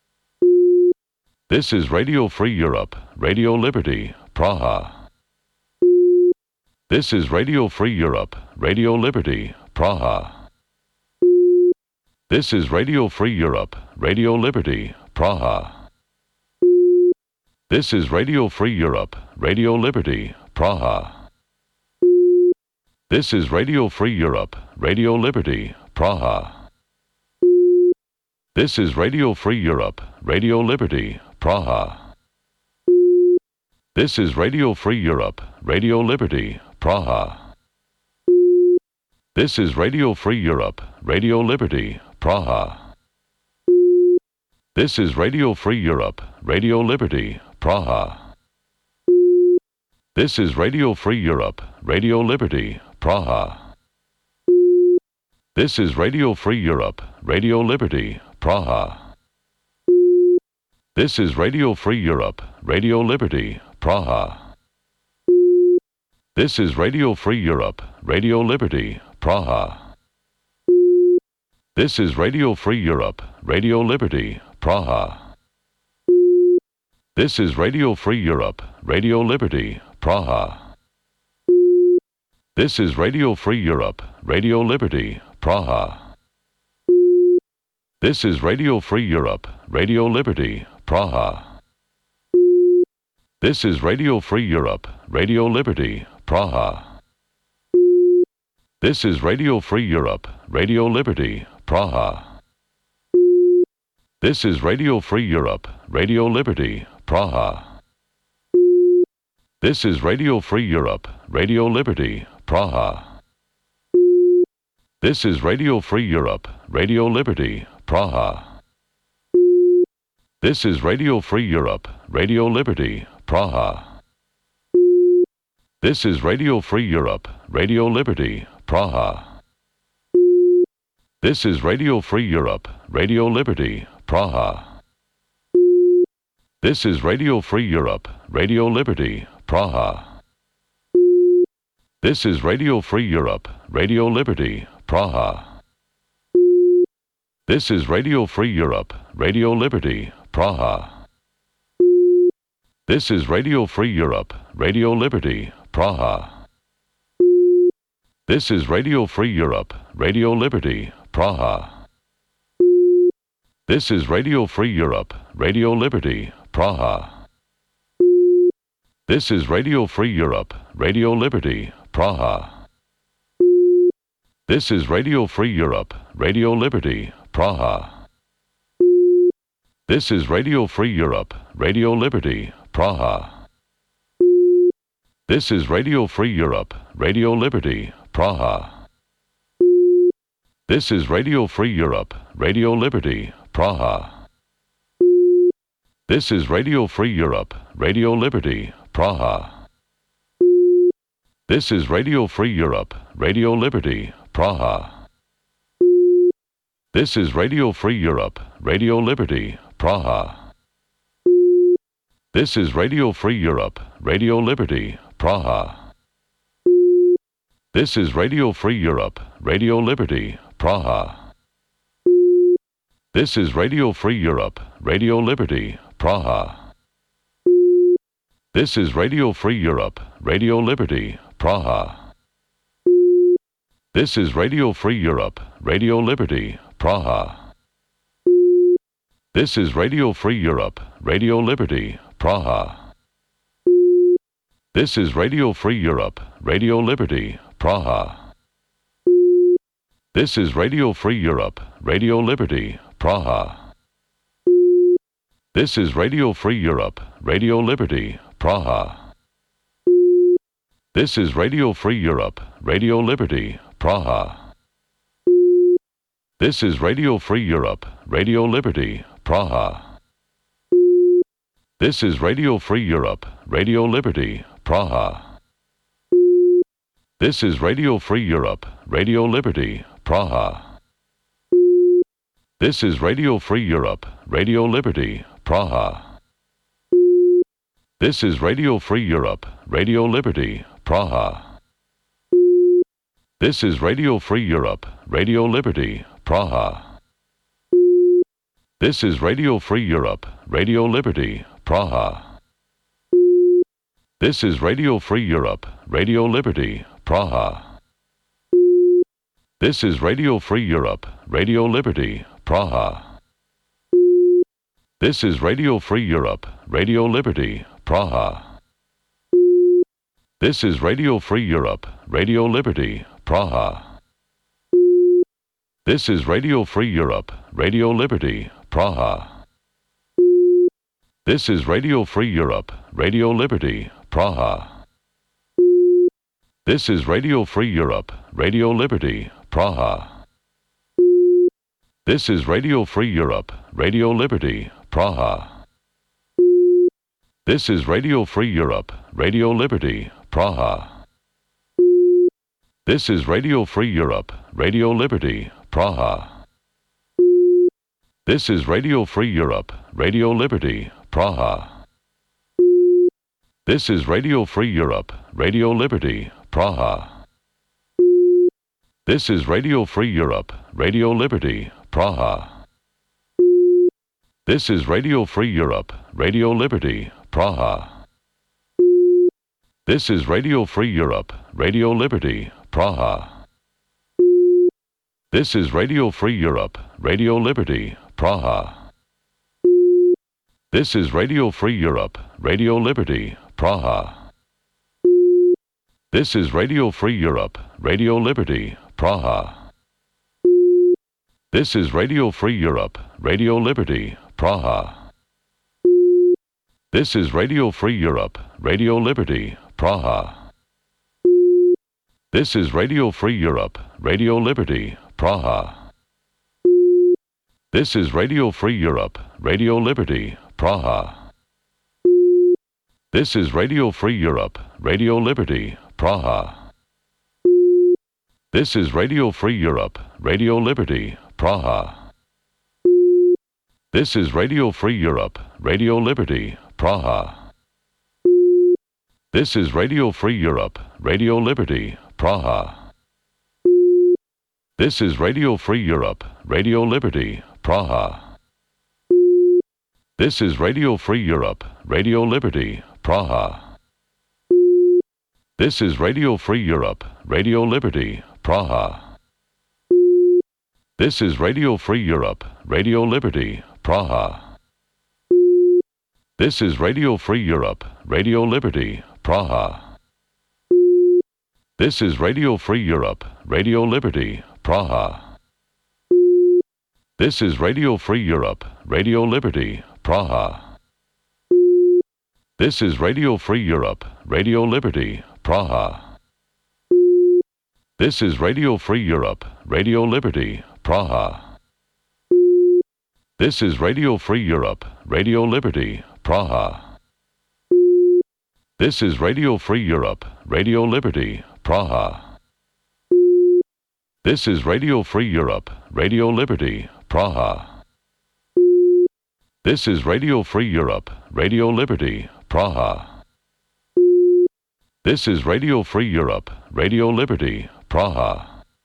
This is Radio Free Europe, Radio Liberty, Praha. This is Radio Free Europe, Radio Liberty, Praha. This is Radio Free Europe, Radio Liberty, Praha. This is Radio Free Europe, Radio Liberty, Praha. This is Radio Free Europe, Radio Liberty, Praha. This is Radio Free Europe, Radio Liberty, Praha. This is Radio Free Europe, Radio Liberty, Praha. This is Radio Free Europe, Radio Liberty, Praha. This is Radio Free Europe, Radio Liberty, Praha. This is Radio Free Europe, Radio Liberty, Praha. This is Radio Free Europe, Radio Liberty, Praha. This is Radio Free Europe, Radio Liberty, Praha. This is Radio Free Europe, Radio Liberty, Praha. This is Radio Free Europe, Radio Liberty, Praha. This is Radio Free Europe, Radio Liberty, Praha. This is Radio Free Europe, Radio Liberty, Praha. This is Radio Free Europe, Radio Liberty, Praha. This is Radio Free Europe, Radio Liberty, Praha. This is Radio Free Europe, Radio Liberty, Praha. This is Radio Free Europe, Radio Liberty, Praha. This is Radio Free Europe, Radio Liberty, Praha. This is Radio Free Europe, Radio Liberty, Praha. This is Radio Free Europe, Radio Liberty, Praha. This is Radio Free Europe, Radio Liberty, Praha. This is Radio Free Europe, Radio Liberty, Praha. This is Radio Free Europe, Radio Liberty, Praha. This is Radio Free Europe, Radio Liberty, Praha. This is Radio Free Europe, Radio Liberty, Praha. This is Radio Free Europe, Radio Liberty, Praha. This is Radio Free Europe, Radio Liberty, Praha. This is Radio Free Europe, Radio Liberty, Praha. This is Radio Free Europe, Radio Liberty, Praha. This is Radio Free Europe, Radio Liberty, Praha. This is Radio Free Europe, Radio Liberty, Praha. This is Radio Free Europe, Radio Liberty, Praha. This is Radio Free Europe, Radio Liberty, Praha. This is Radio Free Europe, Radio Liberty, Praha. This is Radio Free Europe, Radio Liberty, Praha. This is Radio Free Europe, Radio Liberty, Praha. This is Radio Free Europe, Radio Liberty, Praha. This is Radio Free Europe, Radio Liberty, Praha. This is Radio Free Europe, Radio Liberty, Praha. This is Radio Free Europe, Radio Liberty, Praha. This is Radio Free Europe, Radio Liberty, Praha. This is Radio Free Europe, Radio Liberty, Praha. This is Radio Free Europe, Radio Liberty, Praha. This is Radio Free Europe, Radio Liberty, Praha. This is Radio Free Europe, Radio Liberty, Praha. This is Radio Free Europe, Radio Liberty, Praha. This is Radio Free Europe, Radio Liberty, Praha. This is Radio Free Europe, Radio Liberty, Praha. This is Radio Free Europe, Radio Liberty, Praha. This is Radio Free Europe, Radio Liberty, Praha. This is Radio Free Europe, Radio Liberty, Praha. This is Radio Free Europe, Radio Liberty, Praha. This is Radio Free Europe, Radio Liberty, Praha. This is Radio Free Europe, Radio Liberty, Praha. This is Radio Free Europe, Radio Liberty, Praha. This is Radio Free Europe, Radio Liberty, Praha. This is Radio Free Europe, Radio Liberty, Praha. This is Radio Free Europe, Radio Liberty, Praha. This is Radio Free Europe, Radio Liberty, Praha. This is Radio Free Europe, Radio Liberty, Praha. This is Radio Free Europe, Radio Liberty, Praha. This is Radio Free Europe, Radio Liberty, Praha. This is Radio Free Europe, Radio Liberty, Praha. This is Radio Free Europe, Radio Liberty, Praha. This is Radio Free Europe, Radio Liberty, Praha. This is Radio Free Europe, Radio Liberty, Praha. This is Radio Free Europe, Radio Liberty, Praha. This is Radio Free Europe, Radio Liberty, Praha. This is Radio Free Europe, Radio Liberty, Praha. This is Radio Free Europe, Radio Liberty, Praha. This is Radio Free Europe, Radio Liberty, Praha. This is Radio Free Europe, Radio Liberty, Praha. This is Radio Free Europe, Radio Liberty, Praha. This is Radio Free Europe, Radio Liberty, Praha. This is Radio Free Europe, Radio Liberty, Praha. This is Radio Free Europe, Radio Liberty, Praha. This is Radio Free Europe, Radio Liberty, Praha. This is Radio Free Europe, Radio Liberty, Praha. This is Radio Free Europe, Radio Liberty, Praha. This is Radio Free Europe, Radio Liberty, Praha. This is Radio Free Europe, Radio Liberty, Praha. This is Radio Free Europe, Radio Liberty, Praha. This is Radio Free Europe, Radio Liberty, Praha. This is Radio Free Europe, Radio Liberty, Praha. This is Radio Free Europe, Radio Liberty, Praha. This is Radio Free Europe, Radio Liberty, Praha. This is Radio Free Europe, Radio Liberty, Praha. This is Radio Free Europe, Radio Liberty, Praha. This is Radio Free Europe, Radio Liberty, Praha. This is Radio Free Europe, Radio Liberty, Praha. This is Radio Free Europe, Radio Liberty, Praha. This is Radio Free Europe, Radio Liberty, Praha. This is Radio Free Europe, Radio Liberty, Praha.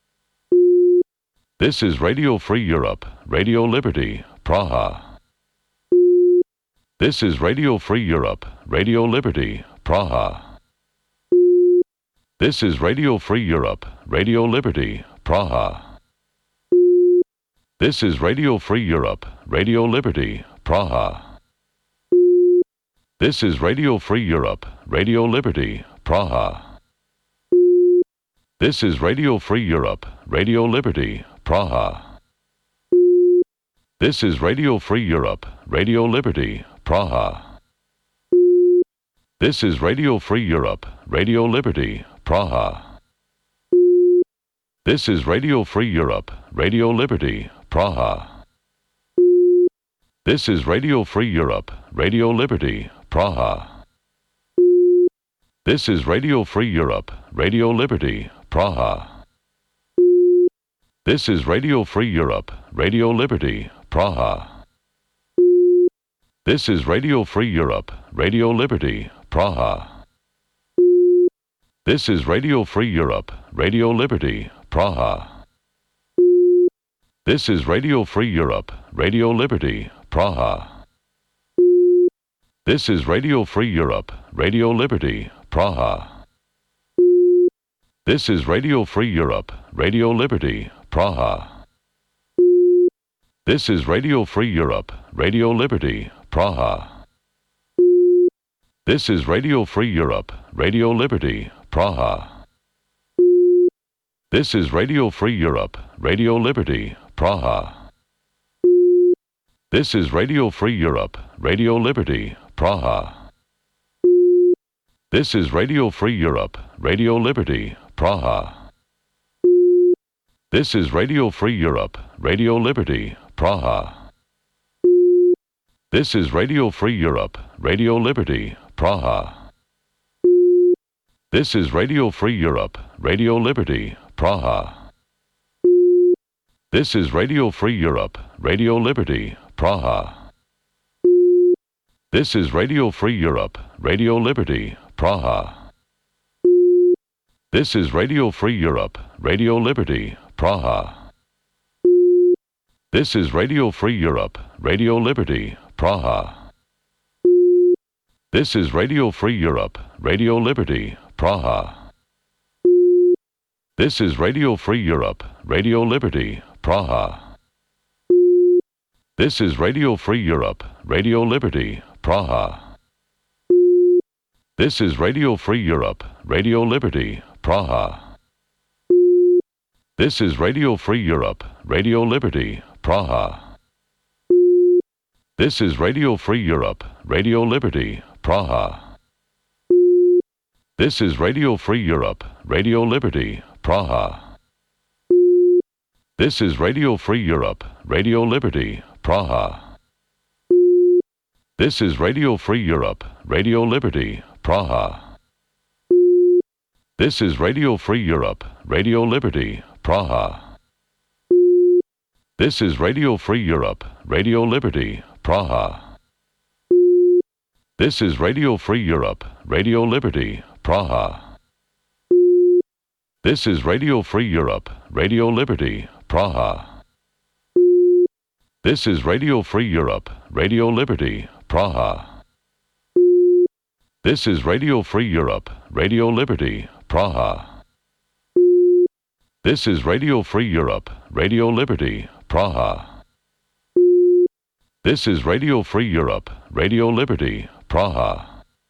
This is Radio Free Europe, Radio Liberty, Praha. This is Radio Free Europe, Radio Liberty, Praha. This is Radio Free Europe, Radio Liberty, Praha. This is Radio Free Europe, Radio Liberty, Praha. This is Radio Free Europe, Radio Liberty, Praha. This is Radio Free Europe, Radio Liberty, Praha. This is Radio Free Europe, Radio Liberty, Praha. This is Radio Free Europe, Radio Liberty, Praha. This is Radio Free Europe, Radio Liberty, Praha. This is Radio Free Europe, Radio Liberty, Praha. This is Radio Free Europe, Radio Liberty, Praha. This is Radio Free Europe, Radio Liberty, Praha. This is Radio Free Europe, Radio Liberty, Praha. This is Radio Free Europe, Radio Liberty, Praha. This is Radio Free Europe, Radio Liberty, Praha. This is Radio Free Europe, Radio Liberty, Praha. This is Radio Free Europe, Radio Liberty, Praha. This is Radio Free Europe, Radio Liberty, Praha. This is Radio Free Europe, Radio Liberty, Praha. This is Radio Free Europe, Radio Liberty, Praha. This is Radio Free Europe, Radio Liberty, Praha. This is Radio Free Europe, Radio Liberty, Praha. This is Radio Free Europe, Radio Liberty, Praha. This is Radio Free Europe, Radio Liberty, Praha. This is Radio Free Europe, Radio Liberty, Praha. This is Radio Free Europe, Radio Liberty, Praha. This is Radio Free Europe, Radio Liberty, Praha. This is Radio Free Europe, Radio Liberty, Praha. This is Radio Free Europe, Radio Liberty, Praha. This is Radio Free Europe, Radio Liberty, Praha. This is Radio Free Europe, Radio Liberty, Praha. This is Radio Free Europe, Radio Liberty, Praha. This is Radio Free Europe, Radio Liberty, Praha. This is Radio Free Europe, Radio Liberty, Praha. This is Radio Free Europe, Radio Liberty, Praha. This is Radio Free Europe, Radio Liberty, Praha. This is Radio Free Europe, Radio Liberty, Praha. This is Radio Free Europe, Radio Liberty, Praha. This is Radio Free Europe, Radio Liberty, Praha. This is Radio Free Europe, Radio Liberty, Praha. This is Radio Free Europe, Radio Liberty, Praha. This is Radio Free Europe, Radio Liberty, Praha. This is Radio Free Europe, Radio Liberty, Praha. This is Radio Free Europe, Radio Liberty, Praha. This is Radio Free Europe, Radio Liberty, Praha. This is Radio Free Europe, Radio Liberty, Praha.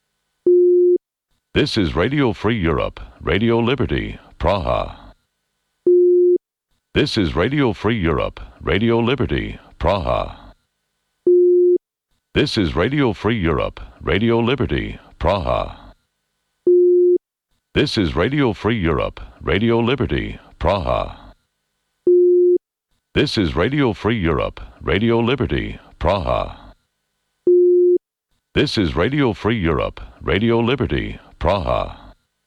This is Radio Free Europe, Radio Liberty, Praha. This is Radio Free Europe, Radio Liberty, Praha. This is Radio Free Europe, Radio Liberty, Praha. This is Radio Free Europe, Radio Liberty, Praha. This is Radio Free Europe, Radio Liberty, Praha. This is Radio Free Europe, Radio Liberty, Praha.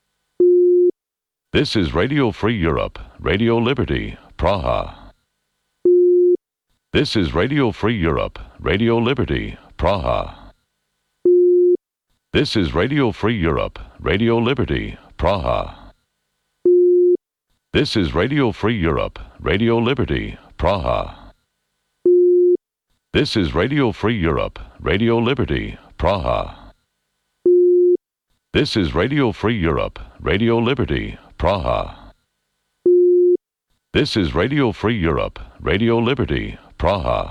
This is Radio Free Europe, Radio Liberty, Praha. This is Radio Free Europe, Radio Liberty, Praha. This is Radio Free Europe, Radio Liberty, Praha. This is Radio Free Europe, Radio Liberty, Praha. This is Radio Free Europe, Radio Liberty, Praha. This is Radio Free Europe, Radio Liberty, Praha. This is Radio Free Europe, Radio Liberty, Praha.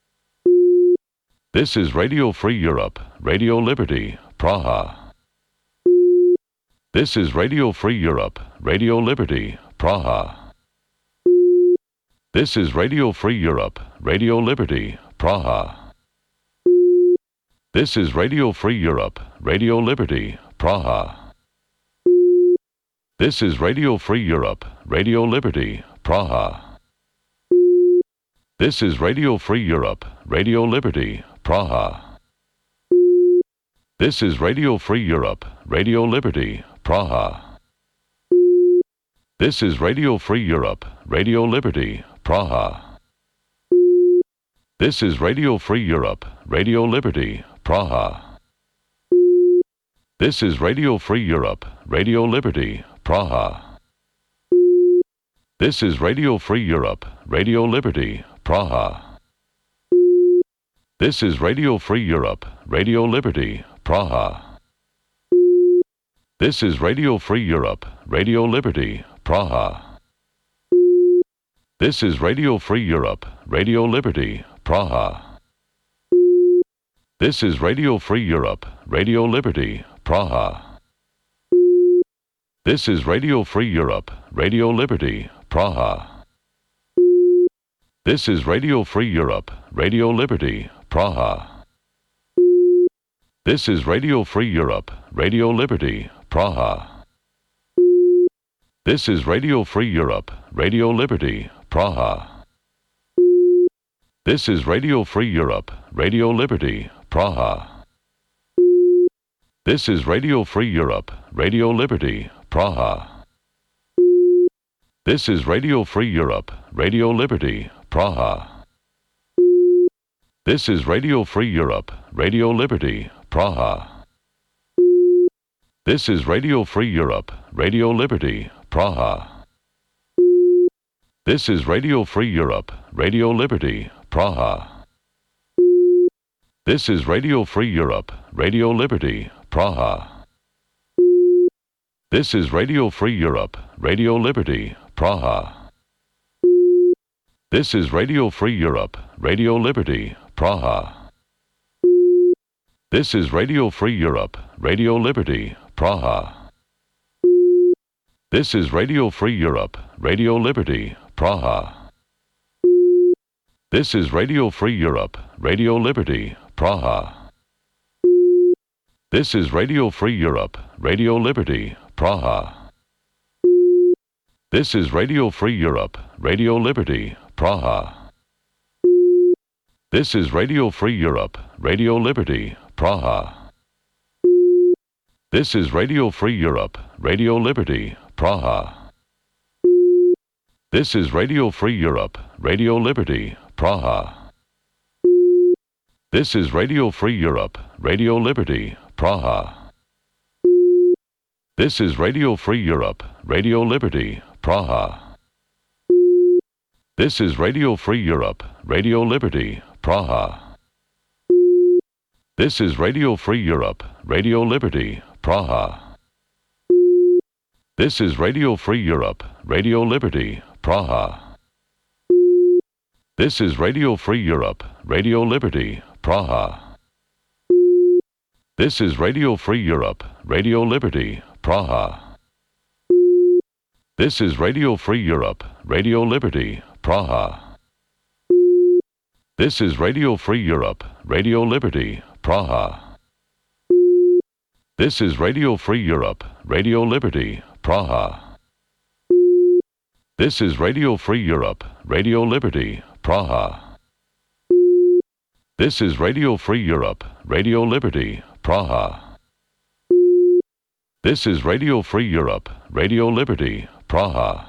This is Radio Free Europe, Radio Liberty, Praha. This is Radio Free Europe, Radio Liberty, Praha. This is Radio Free Europe, Radio Liberty, Praha. This is Radio Free Europe, Radio Liberty, Praha. This is Radio Free Europe, Radio Liberty, Praha. This is Radio Free Europe, Radio Liberty, Praha. This is Radio Free Europe, Radio Liberty, Praha. This is Radio Free Europe, Radio Liberty, Praha. This is Radio Free Europe, Radio Liberty, Praha. This is Radio Free Europe, Radio Liberty, Praha. This is Radio Free Europe, Radio Liberty, Praha. This is Radio Free Europe, Radio Liberty, Praha. This is Radio Free Europe, Radio Liberty, Praha. This is Radio Free Europe, Radio Liberty, Praha. This is Radio Free Europe, Radio Liberty, Praha. This is Radio Free Europe, Radio Liberty, Praha. This is Radio Free Europe, Radio Liberty, Praha. This is Radio Free Europe, Radio Liberty, Praha. This is Radio Free Europe, Radio Liberty, Praha. This is Radio Free Europe, Radio Liberty, Praha. This is Radio Free Europe, Radio Liberty, Praha. This is Radio Free Europe, Radio Liberty, Praha. This is Radio Free Europe, Radio Liberty, Praha. This is Radio Free Europe, Radio Liberty, Praha. This is Radio Free Europe, Radio Liberty, Praha. This is Radio Free Europe, Radio Liberty, Praha. This is Radio Free Europe, Radio Liberty, Praha. This is Radio Free Europe, Radio Liberty, Praha. This is Radio Free Europe, Radio Liberty, Praha. This is Radio Free Europe, Radio Liberty, Praha. This is Radio Free Europe, Radio Liberty, Praha. This is Radio Free Europe, Radio Liberty, Praha. This is Radio Free Europe, Radio Liberty, Praha. This is Radio Free Europe, Radio Liberty, Praha. This is Radio Free Europe, Radio Liberty, Praha. This is Radio Free Europe, Radio Liberty, Praha. This is Radio Free Europe, Radio Liberty, Praha. This is Radio Free Europe, Radio Liberty, Praha. This is Radio Free Europe, Radio Liberty, Praha. This is Radio Free Europe, Radio Liberty, Praha. This is Radio Free Europe, Radio Liberty, Praha. This is Radio Free Europe, Radio Liberty, Praha. This is Radio Free Europe, Radio Liberty, Praha. This is Radio Free Europe, Radio Liberty, Praha. This is Radio Free Europe, Radio Liberty, Praha. This is Radio Free Europe, Radio Liberty, Praha. This is Radio Free Europe, Radio Liberty, Praha. This is Radio Free Europe, Radio Liberty, Praha. This is Radio Free Europe, Radio Liberty, Praha.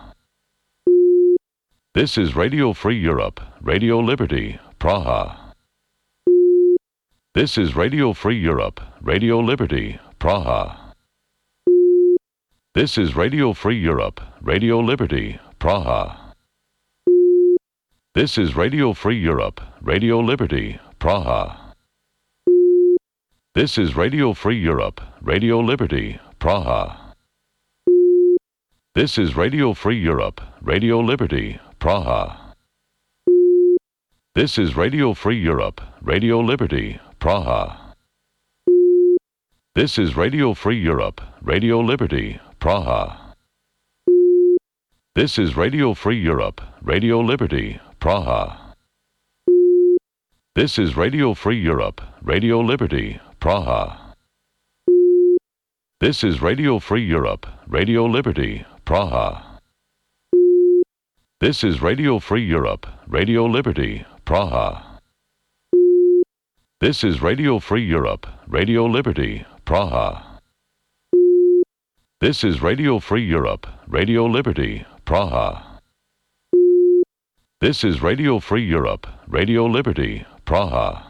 This is Radio Free Europe, Radio Liberty, Praha. This is Radio Free Europe, Radio Liberty, Praha. This is Radio Free Europe, Radio Liberty, Praha. This is Radio Free Europe, Radio Liberty, Praha. This is Radio Free Europe, Radio Liberty, Praha. This is Radio Free Europe, Radio Liberty, Praha. This is Radio Free Europe, Radio Liberty, Praha. This is Radio Free Europe, Radio Liberty, Praha. This is Radio Free Europe, Radio Liberty, Praha. This is Radio Free Europe, Radio Liberty, Praha. This is Radio Free Europe, Radio Liberty, Praha. This is Radio Free Europe, Radio Liberty, Praha. This is Radio Free Europe, Radio Liberty, Praha. This is Radio Free Europe, Radio Liberty, Praha. This is Radio Free Europe, Radio Liberty, Praha.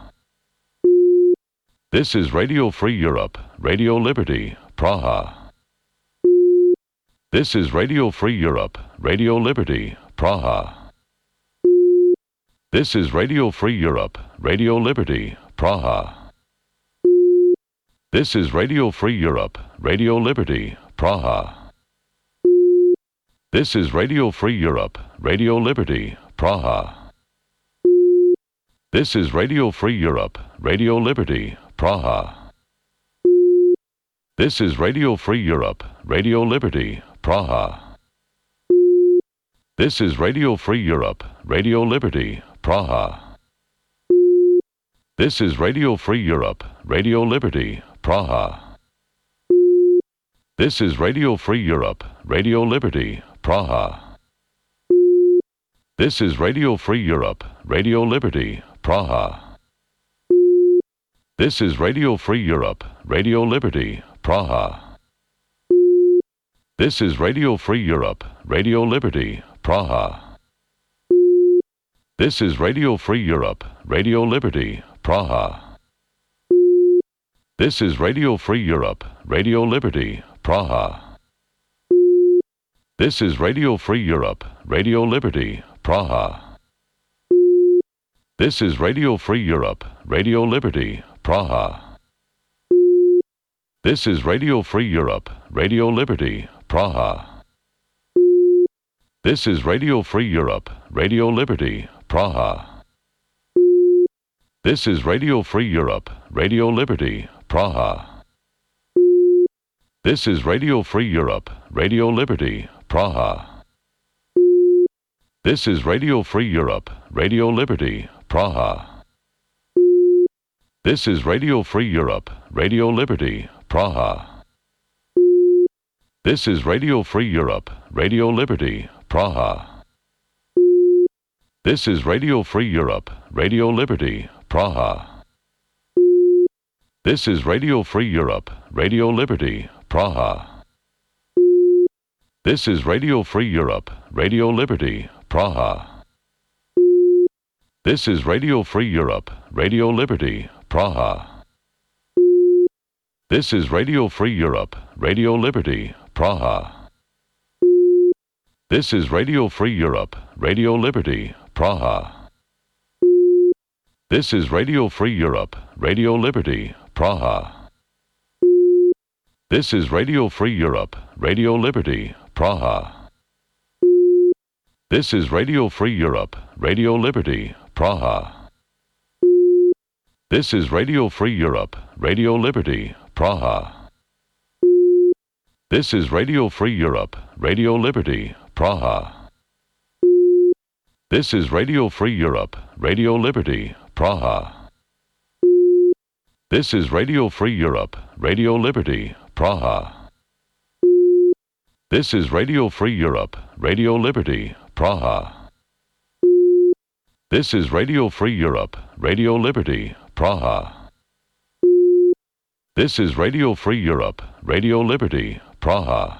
This is Radio Free Europe, Radio Liberty, Praha. This is Radio Free Europe, Radio Liberty, Praha. This is Radio Free Europe, Radio Liberty, Praha. This is Radio Free Europe, Radio Liberty, Praha. This is Radio Free Europe, Radio Liberty, Praha. This is Radio Free Europe, Radio Liberty, Praha. This is Radio Free Europe, Radio Liberty, Praha. This is Radio Free Europe, Radio Liberty, Praha. This is Radio Free Europe, Radio Liberty, Praha. This is Radio Free Europe, Radio Liberty, Praha. This is Radio Free Europe, Radio Liberty, Praha. This is Radio Free Europe, Radio Liberty, Praha. This is Radio Free Europe, Radio Liberty, Praha. This is Radio Free Europe, Radio Liberty, Praha. This is Radio Free Europe, Radio Liberty, Praha. This is Radio Free Europe, Radio Liberty, Praha. This is Radio Free Europe, Radio Liberty, Praha. This is Radio Free Europe, Radio Liberty, Praha. This is Radio Free Europe, Radio Liberty, Praha. This is Radio Free Europe, Radio Liberty, Praha. This is Radio Free Europe, Radio Liberty, Praha. This is Radio Free Europe, Radio Liberty, Praha. This is Radio Free Europe, Radio Liberty, Praha. This is Radio Free Europe, Radio Liberty, Praha. This is Radio Free Europe, Radio Liberty, Praha. This is Radio Free Europe, Radio Liberty, Praha. This is Radio Free Europe, Radio Liberty, Praha. This is Radio Free Europe, Radio Liberty, Praha. This is Radio Free Europe, Radio Liberty, Praha. This is Radio Free Europe, Radio Liberty, Praha. This is Radio Free Europe, Radio Liberty, Praha. This is Radio Free Europe, Radio Liberty, Praha. This is Radio Free Europe, Radio Liberty, Praha. This is Radio Free Europe, Radio Liberty, Praha. This is Radio Free Europe, Radio Liberty, Praha. This is Radio Free Europe, Radio Liberty, Praha. This is Radio Free Europe, Radio Liberty, Praha. This is Radio Free Europe, Radio Liberty, Praha. This is Radio Free Europe, Radio Liberty, Praha. This is Radio Free Europe, Radio Liberty, Praha.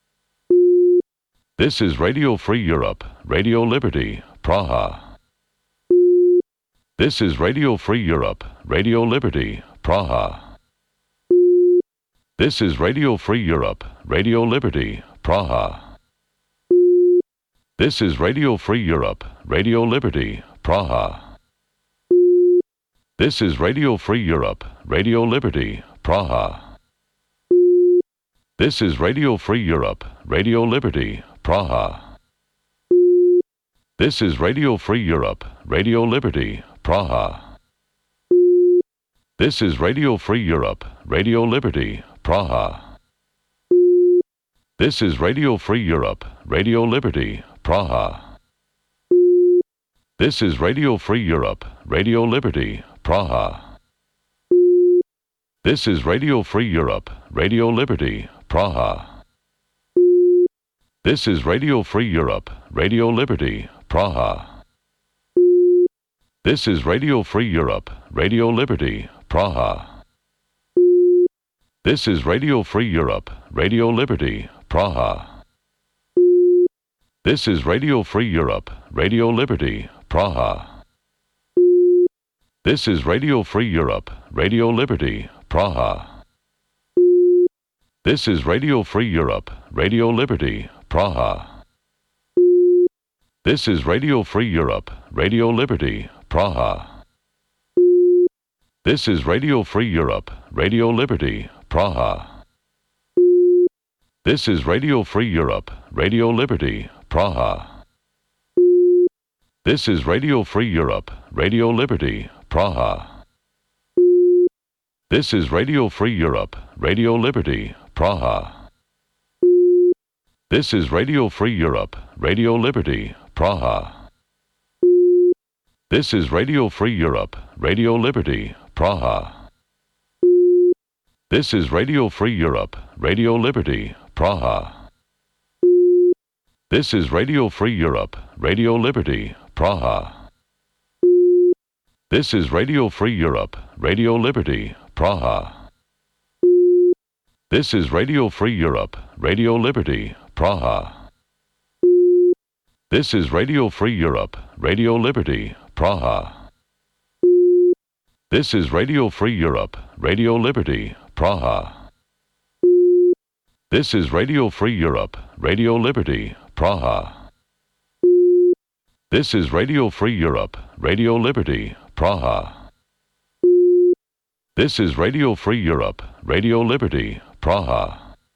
This is Radio Free Europe, Radio Liberty, Praha. This is Radio Free Europe, Radio Liberty, Praha. This is Radio Free Europe, Radio Liberty, Praha. This is Radio Free Europe, Radio Liberty, Praha. This is Radio Free Europe, Radio Liberty, Praha. This is Radio Free Europe, Radio Liberty, Praha. This is Radio Free Europe, Radio Liberty, Praha. This is Radio Free Europe, Radio Liberty, Praha. This is Radio Free Europe, Radio Liberty, Praha. This is Radio Free Europe, Radio Liberty, Praha. This is Radio Free Europe, Radio Liberty, Praha. This is Radio Free Europe, Radio Liberty, Praha. This is Radio Free Europe, Radio Liberty, Praha. This is Radio Free Europe, Radio Liberty, Praha. This is Radio Free Europe, Radio Liberty, Praha. This is Radio Free Europe, Radio Liberty, Praha. This is Radio Free Europe, Radio Liberty, Praha. This is Radio Free Europe, Radio Liberty, Praha. This is Radio Free Europe, Radio Liberty, Praha. This is Radio Free Europe, Radio Liberty, Praha. This is Radio Free Europe, Radio Liberty, Praha. This is Radio Free Europe, Radio Liberty, Praha. This is Radio Free Europe, Radio Liberty, Praha. This is Radio Free Europe, Radio Liberty, Praha. This is Radio Free Europe, Radio Liberty, Praha. This is Radio Free Europe, Radio Liberty, Praha. This is Radio Free Europe, Radio Liberty, Praha. This is Radio Free Europe, Radio Liberty, Praha. This is Radio Free Europe, Radio Liberty, Praha. This is Radio Free Europe, Radio Liberty, Praha. This is Radio Free Europe, Radio Liberty, Praha. This is Radio Free Europe, Radio Liberty, Praha. This is Radio Free Europe, Radio Liberty, Praha.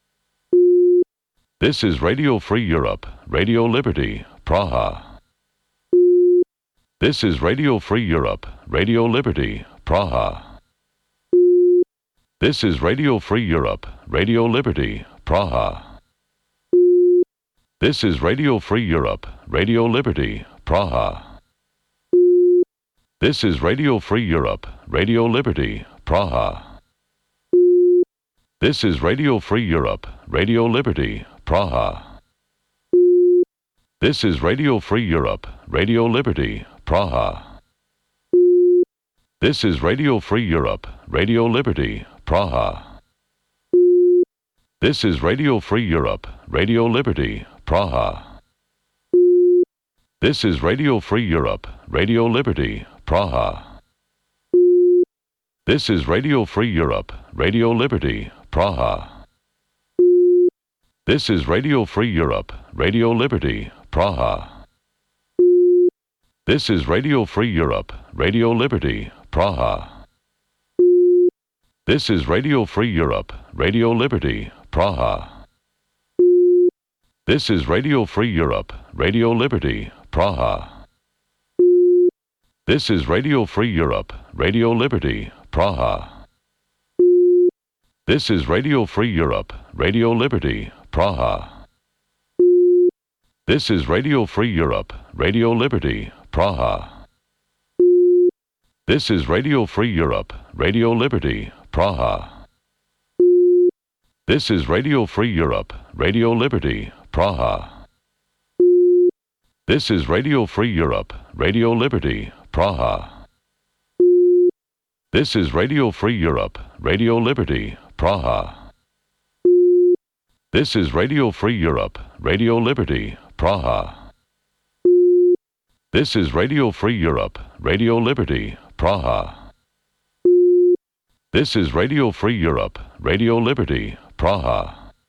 This is Radio Free Europe, Radio Liberty, Praha. This is Radio Free Europe, Radio Liberty, Praha. This is Radio Free Europe, Radio Liberty, Praha. This is Radio Free Europe, Radio Liberty, Praha. This is Radio Free Europe, Radio Liberty, Praha. This is Radio Free Europe, Radio Liberty, Praha. This is Radio Free Europe, Radio Liberty, Praha. This is Radio Free Europe, Radio Liberty, Praha. This is Radio Free Europe, Radio Liberty, Praha. This is Radio Free Europe, Radio Liberty, Praha. This is Radio Free Europe, Radio Liberty, Praha. This is Radio Free Europe, Radio Liberty, Praha. This is Radio Free Europe, Radio Liberty, Praha. This is Radio Free Europe, Radio Liberty, Praha. This is Radio Free Europe, Radio Liberty, Praha. This is Radio Free Europe, Radio Liberty, Praha. This is Radio Free Europe, Radio Liberty, Praha. This is Radio Free Europe, Radio Liberty, Praha. This is Radio Free Europe, Radio Liberty, Praha. This is Radio Free Europe, Radio Liberty, Praha. This is Radio Free Europe, Radio Liberty, Praha. This is Radio Free Europe, Radio Liberty, Praha. This is Radio Free Europe, Radio Liberty, Praha. This is Radio Free Europe, Radio Liberty, Praha. This is Radio Free Europe, Radio Liberty, Praha.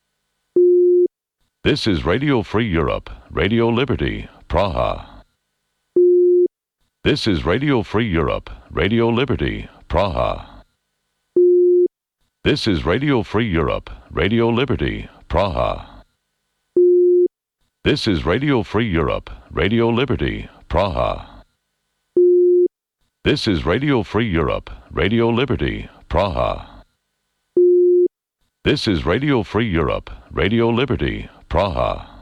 This is Radio Free Europe, Radio Liberty, Praha. This is Radio Free Europe, Radio Liberty, Praha. This is Radio Free Europe, Radio Liberty, Praha. This is Radio Free Europe, Radio Liberty, Praha. This is Radio Free Europe, Radio Liberty, Praha. This is Radio Free Europe, Radio Liberty, Praha.